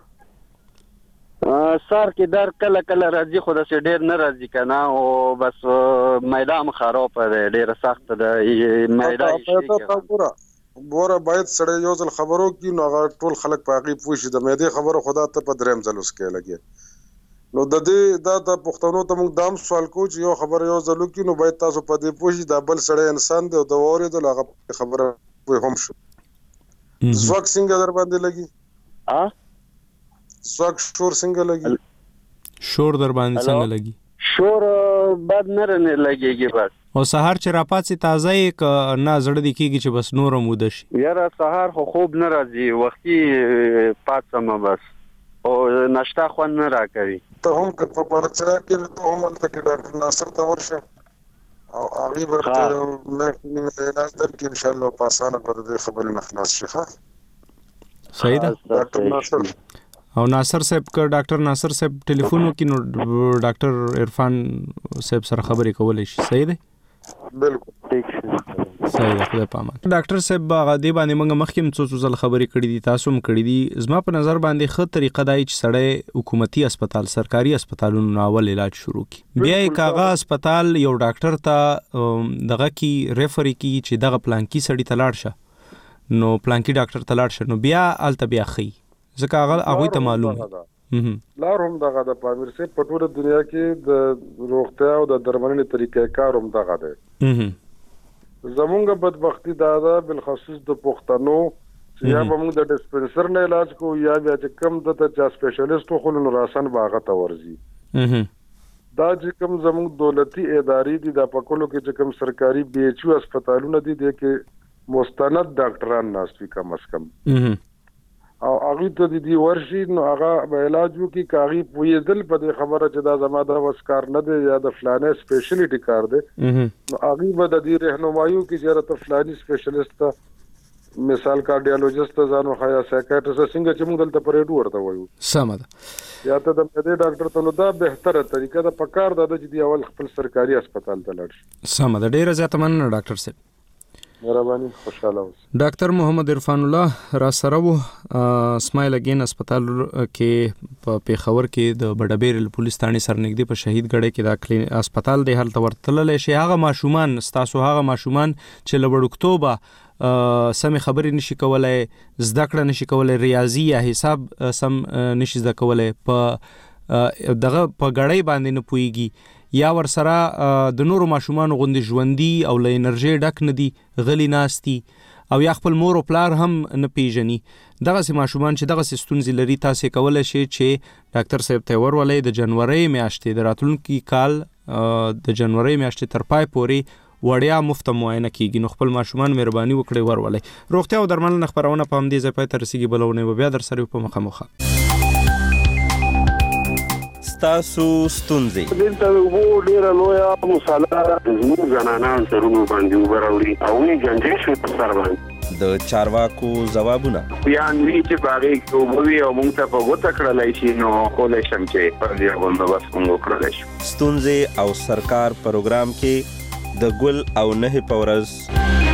سر کې درد کله کله راځي خو د ډیر نه راځي کنه او بس میدان خراب دی ډیر سخت دی میدان بوره باید سړی یو ځل خبرو کی نو هغه ټول خلک پاغي پوښي د مېده خبره خدا ته په دریم ځل وسکه لګي نو د دې د پښتنو ته موږ دام سوال کو چې یو خبر یو ځل کی نو باید تاسو په دې پوښي د بل سړی انسان دی او د ووري د هغه خبره په هم شو زوک څنګه در باندې لګي زوک شور څنګه لګي شور در باندې څنګه لګي شور بد نه لګيږي بس او سحر چې راپاتې تازه یک نه زړه د کیږي چې بس نور مود شي یاره سحر خو خوب نه راځي وختي پاتم بس او ناشته خو نه راکوي ته هم په پرچا کې ته هم تل کې ډاکټر ناصر ته ورشه او هغه ورته مې علاج درکې ان شاء الله په اسانه به د خبرې مخلاص شي. صحیح ده ډاکټر ناصر او ناصر صاحب کا ډاکټر ناصر صاحب ټلیفون وکړي نو ډاکټر عرفان صاحب سره خبرې کولای شي. صحیح ده بالکل ٹھیک صحیح ده خدای پامان. ډاکټر صاحب هغه دی باندې موږ مخکې څو ځل خبرې کړې دي تاسو هم کړې دي زما په نظر باندې ښه طریقه دی چې سړی حکومتي هسپتال سرکاري هسپتالونو اول علاج شروع کړي بیا یې کاغه هسپتال یو ډاکټر ته دغه کی ریفر کی چې دغه پلانکی سړی تلاړ شه نو پلانکی ډاکټر تلاړ شه نو بیا الته بیا خي ځکه هغه ته معلومه لار هم دغه د پامیر سي په ټوله دنیا کې د روغتیا او د درملنې طریقې کار هم دغه دی. زمونږ بدبختی دا ده بالخصوص د پښتنو چې یا به موږ د ډسپنسر نه علاج کوو یا بیا چې کم د چا سپیشلیست خو نو راسن باغه ته ورځي. دا چې کوم زموږ دولتي ادارې دي د پکولو کې چې کوم سرکاري بي ایچ او هسپتالونه دي د کې مستند ډاکټران ناشتي کم از کم او هغه ته دی ورشي نو هغه به علاج وکي کاغي پویدل په دې خبره چې دا زما د وسکار نه دی یا د فلانه سپیشلیټی کار دی نو هغه به د دې رهنمایو کې چې ته فلاني سپیشلیست مثال کارډیالوجیست ځانو خیا سایکیاټریست څنګه چې موږ دلته پرېډ ورته وایو سم ده یا ته د دې ډاکټر ته نو دا بهتره طریقه ده پکار ده چې دی اول خپل سرکاري هسپتال ته لاړ شي. سم ده ډیره زیاته مننه ډاکټر صاحب مهرباني خوشاله اوسئ. ډاکټر محمد عرفان الله را سره وو اسماعیل اگین هسپتال کې په پیښور کې د بډابیر پولیس ثاني سرنګدي په شهید ګړې کې د هسپتال د حالت ورتلل شي هغه ماشومان ستاسو هغه ماشومان چې لوړکتوبه سم خبرې نشي کولای زده کړه نشي کولای ریاضي یا حساب سم نشي زده کولای په دغه په غړې باندې نه پويږي یا ور سره د نورو ماشومان غوندي ژوندۍ او له انرژي ډک ندي غلي ناشتي او یا خپل مور او پلار هم نه پیژني. دغه سي ماشومان چې دغه ستونزې لري تاسو کولای شئ چې ډاکټر صاحب ته ورولې د جنوري میاشتې د راتلونکي کال د جنوري میاشتې تر پای پورې وړیا مفت معاینه کیږي. نو خپل ماشومان مهرباني وکړئ ورولې. روغتیا او درملنه خبرونه په همدې ځای پای ته رسیږي. بلونه بیا در سره په مخه ستاسو ستونزې دلته وو ډیره لویه مساله زموږ زنانان سرونو باندې وبراوړي او نه جنجې شو په سر باندې د چارواکو ځوابونه یا نوی چې باغې کوبوي او موږ ته په وته کړلای شي نو کولای شم چې پر دې باندې بس موږ کړلای شو. ستونزې او سرکار پروګرام کې د ګل او نه پورز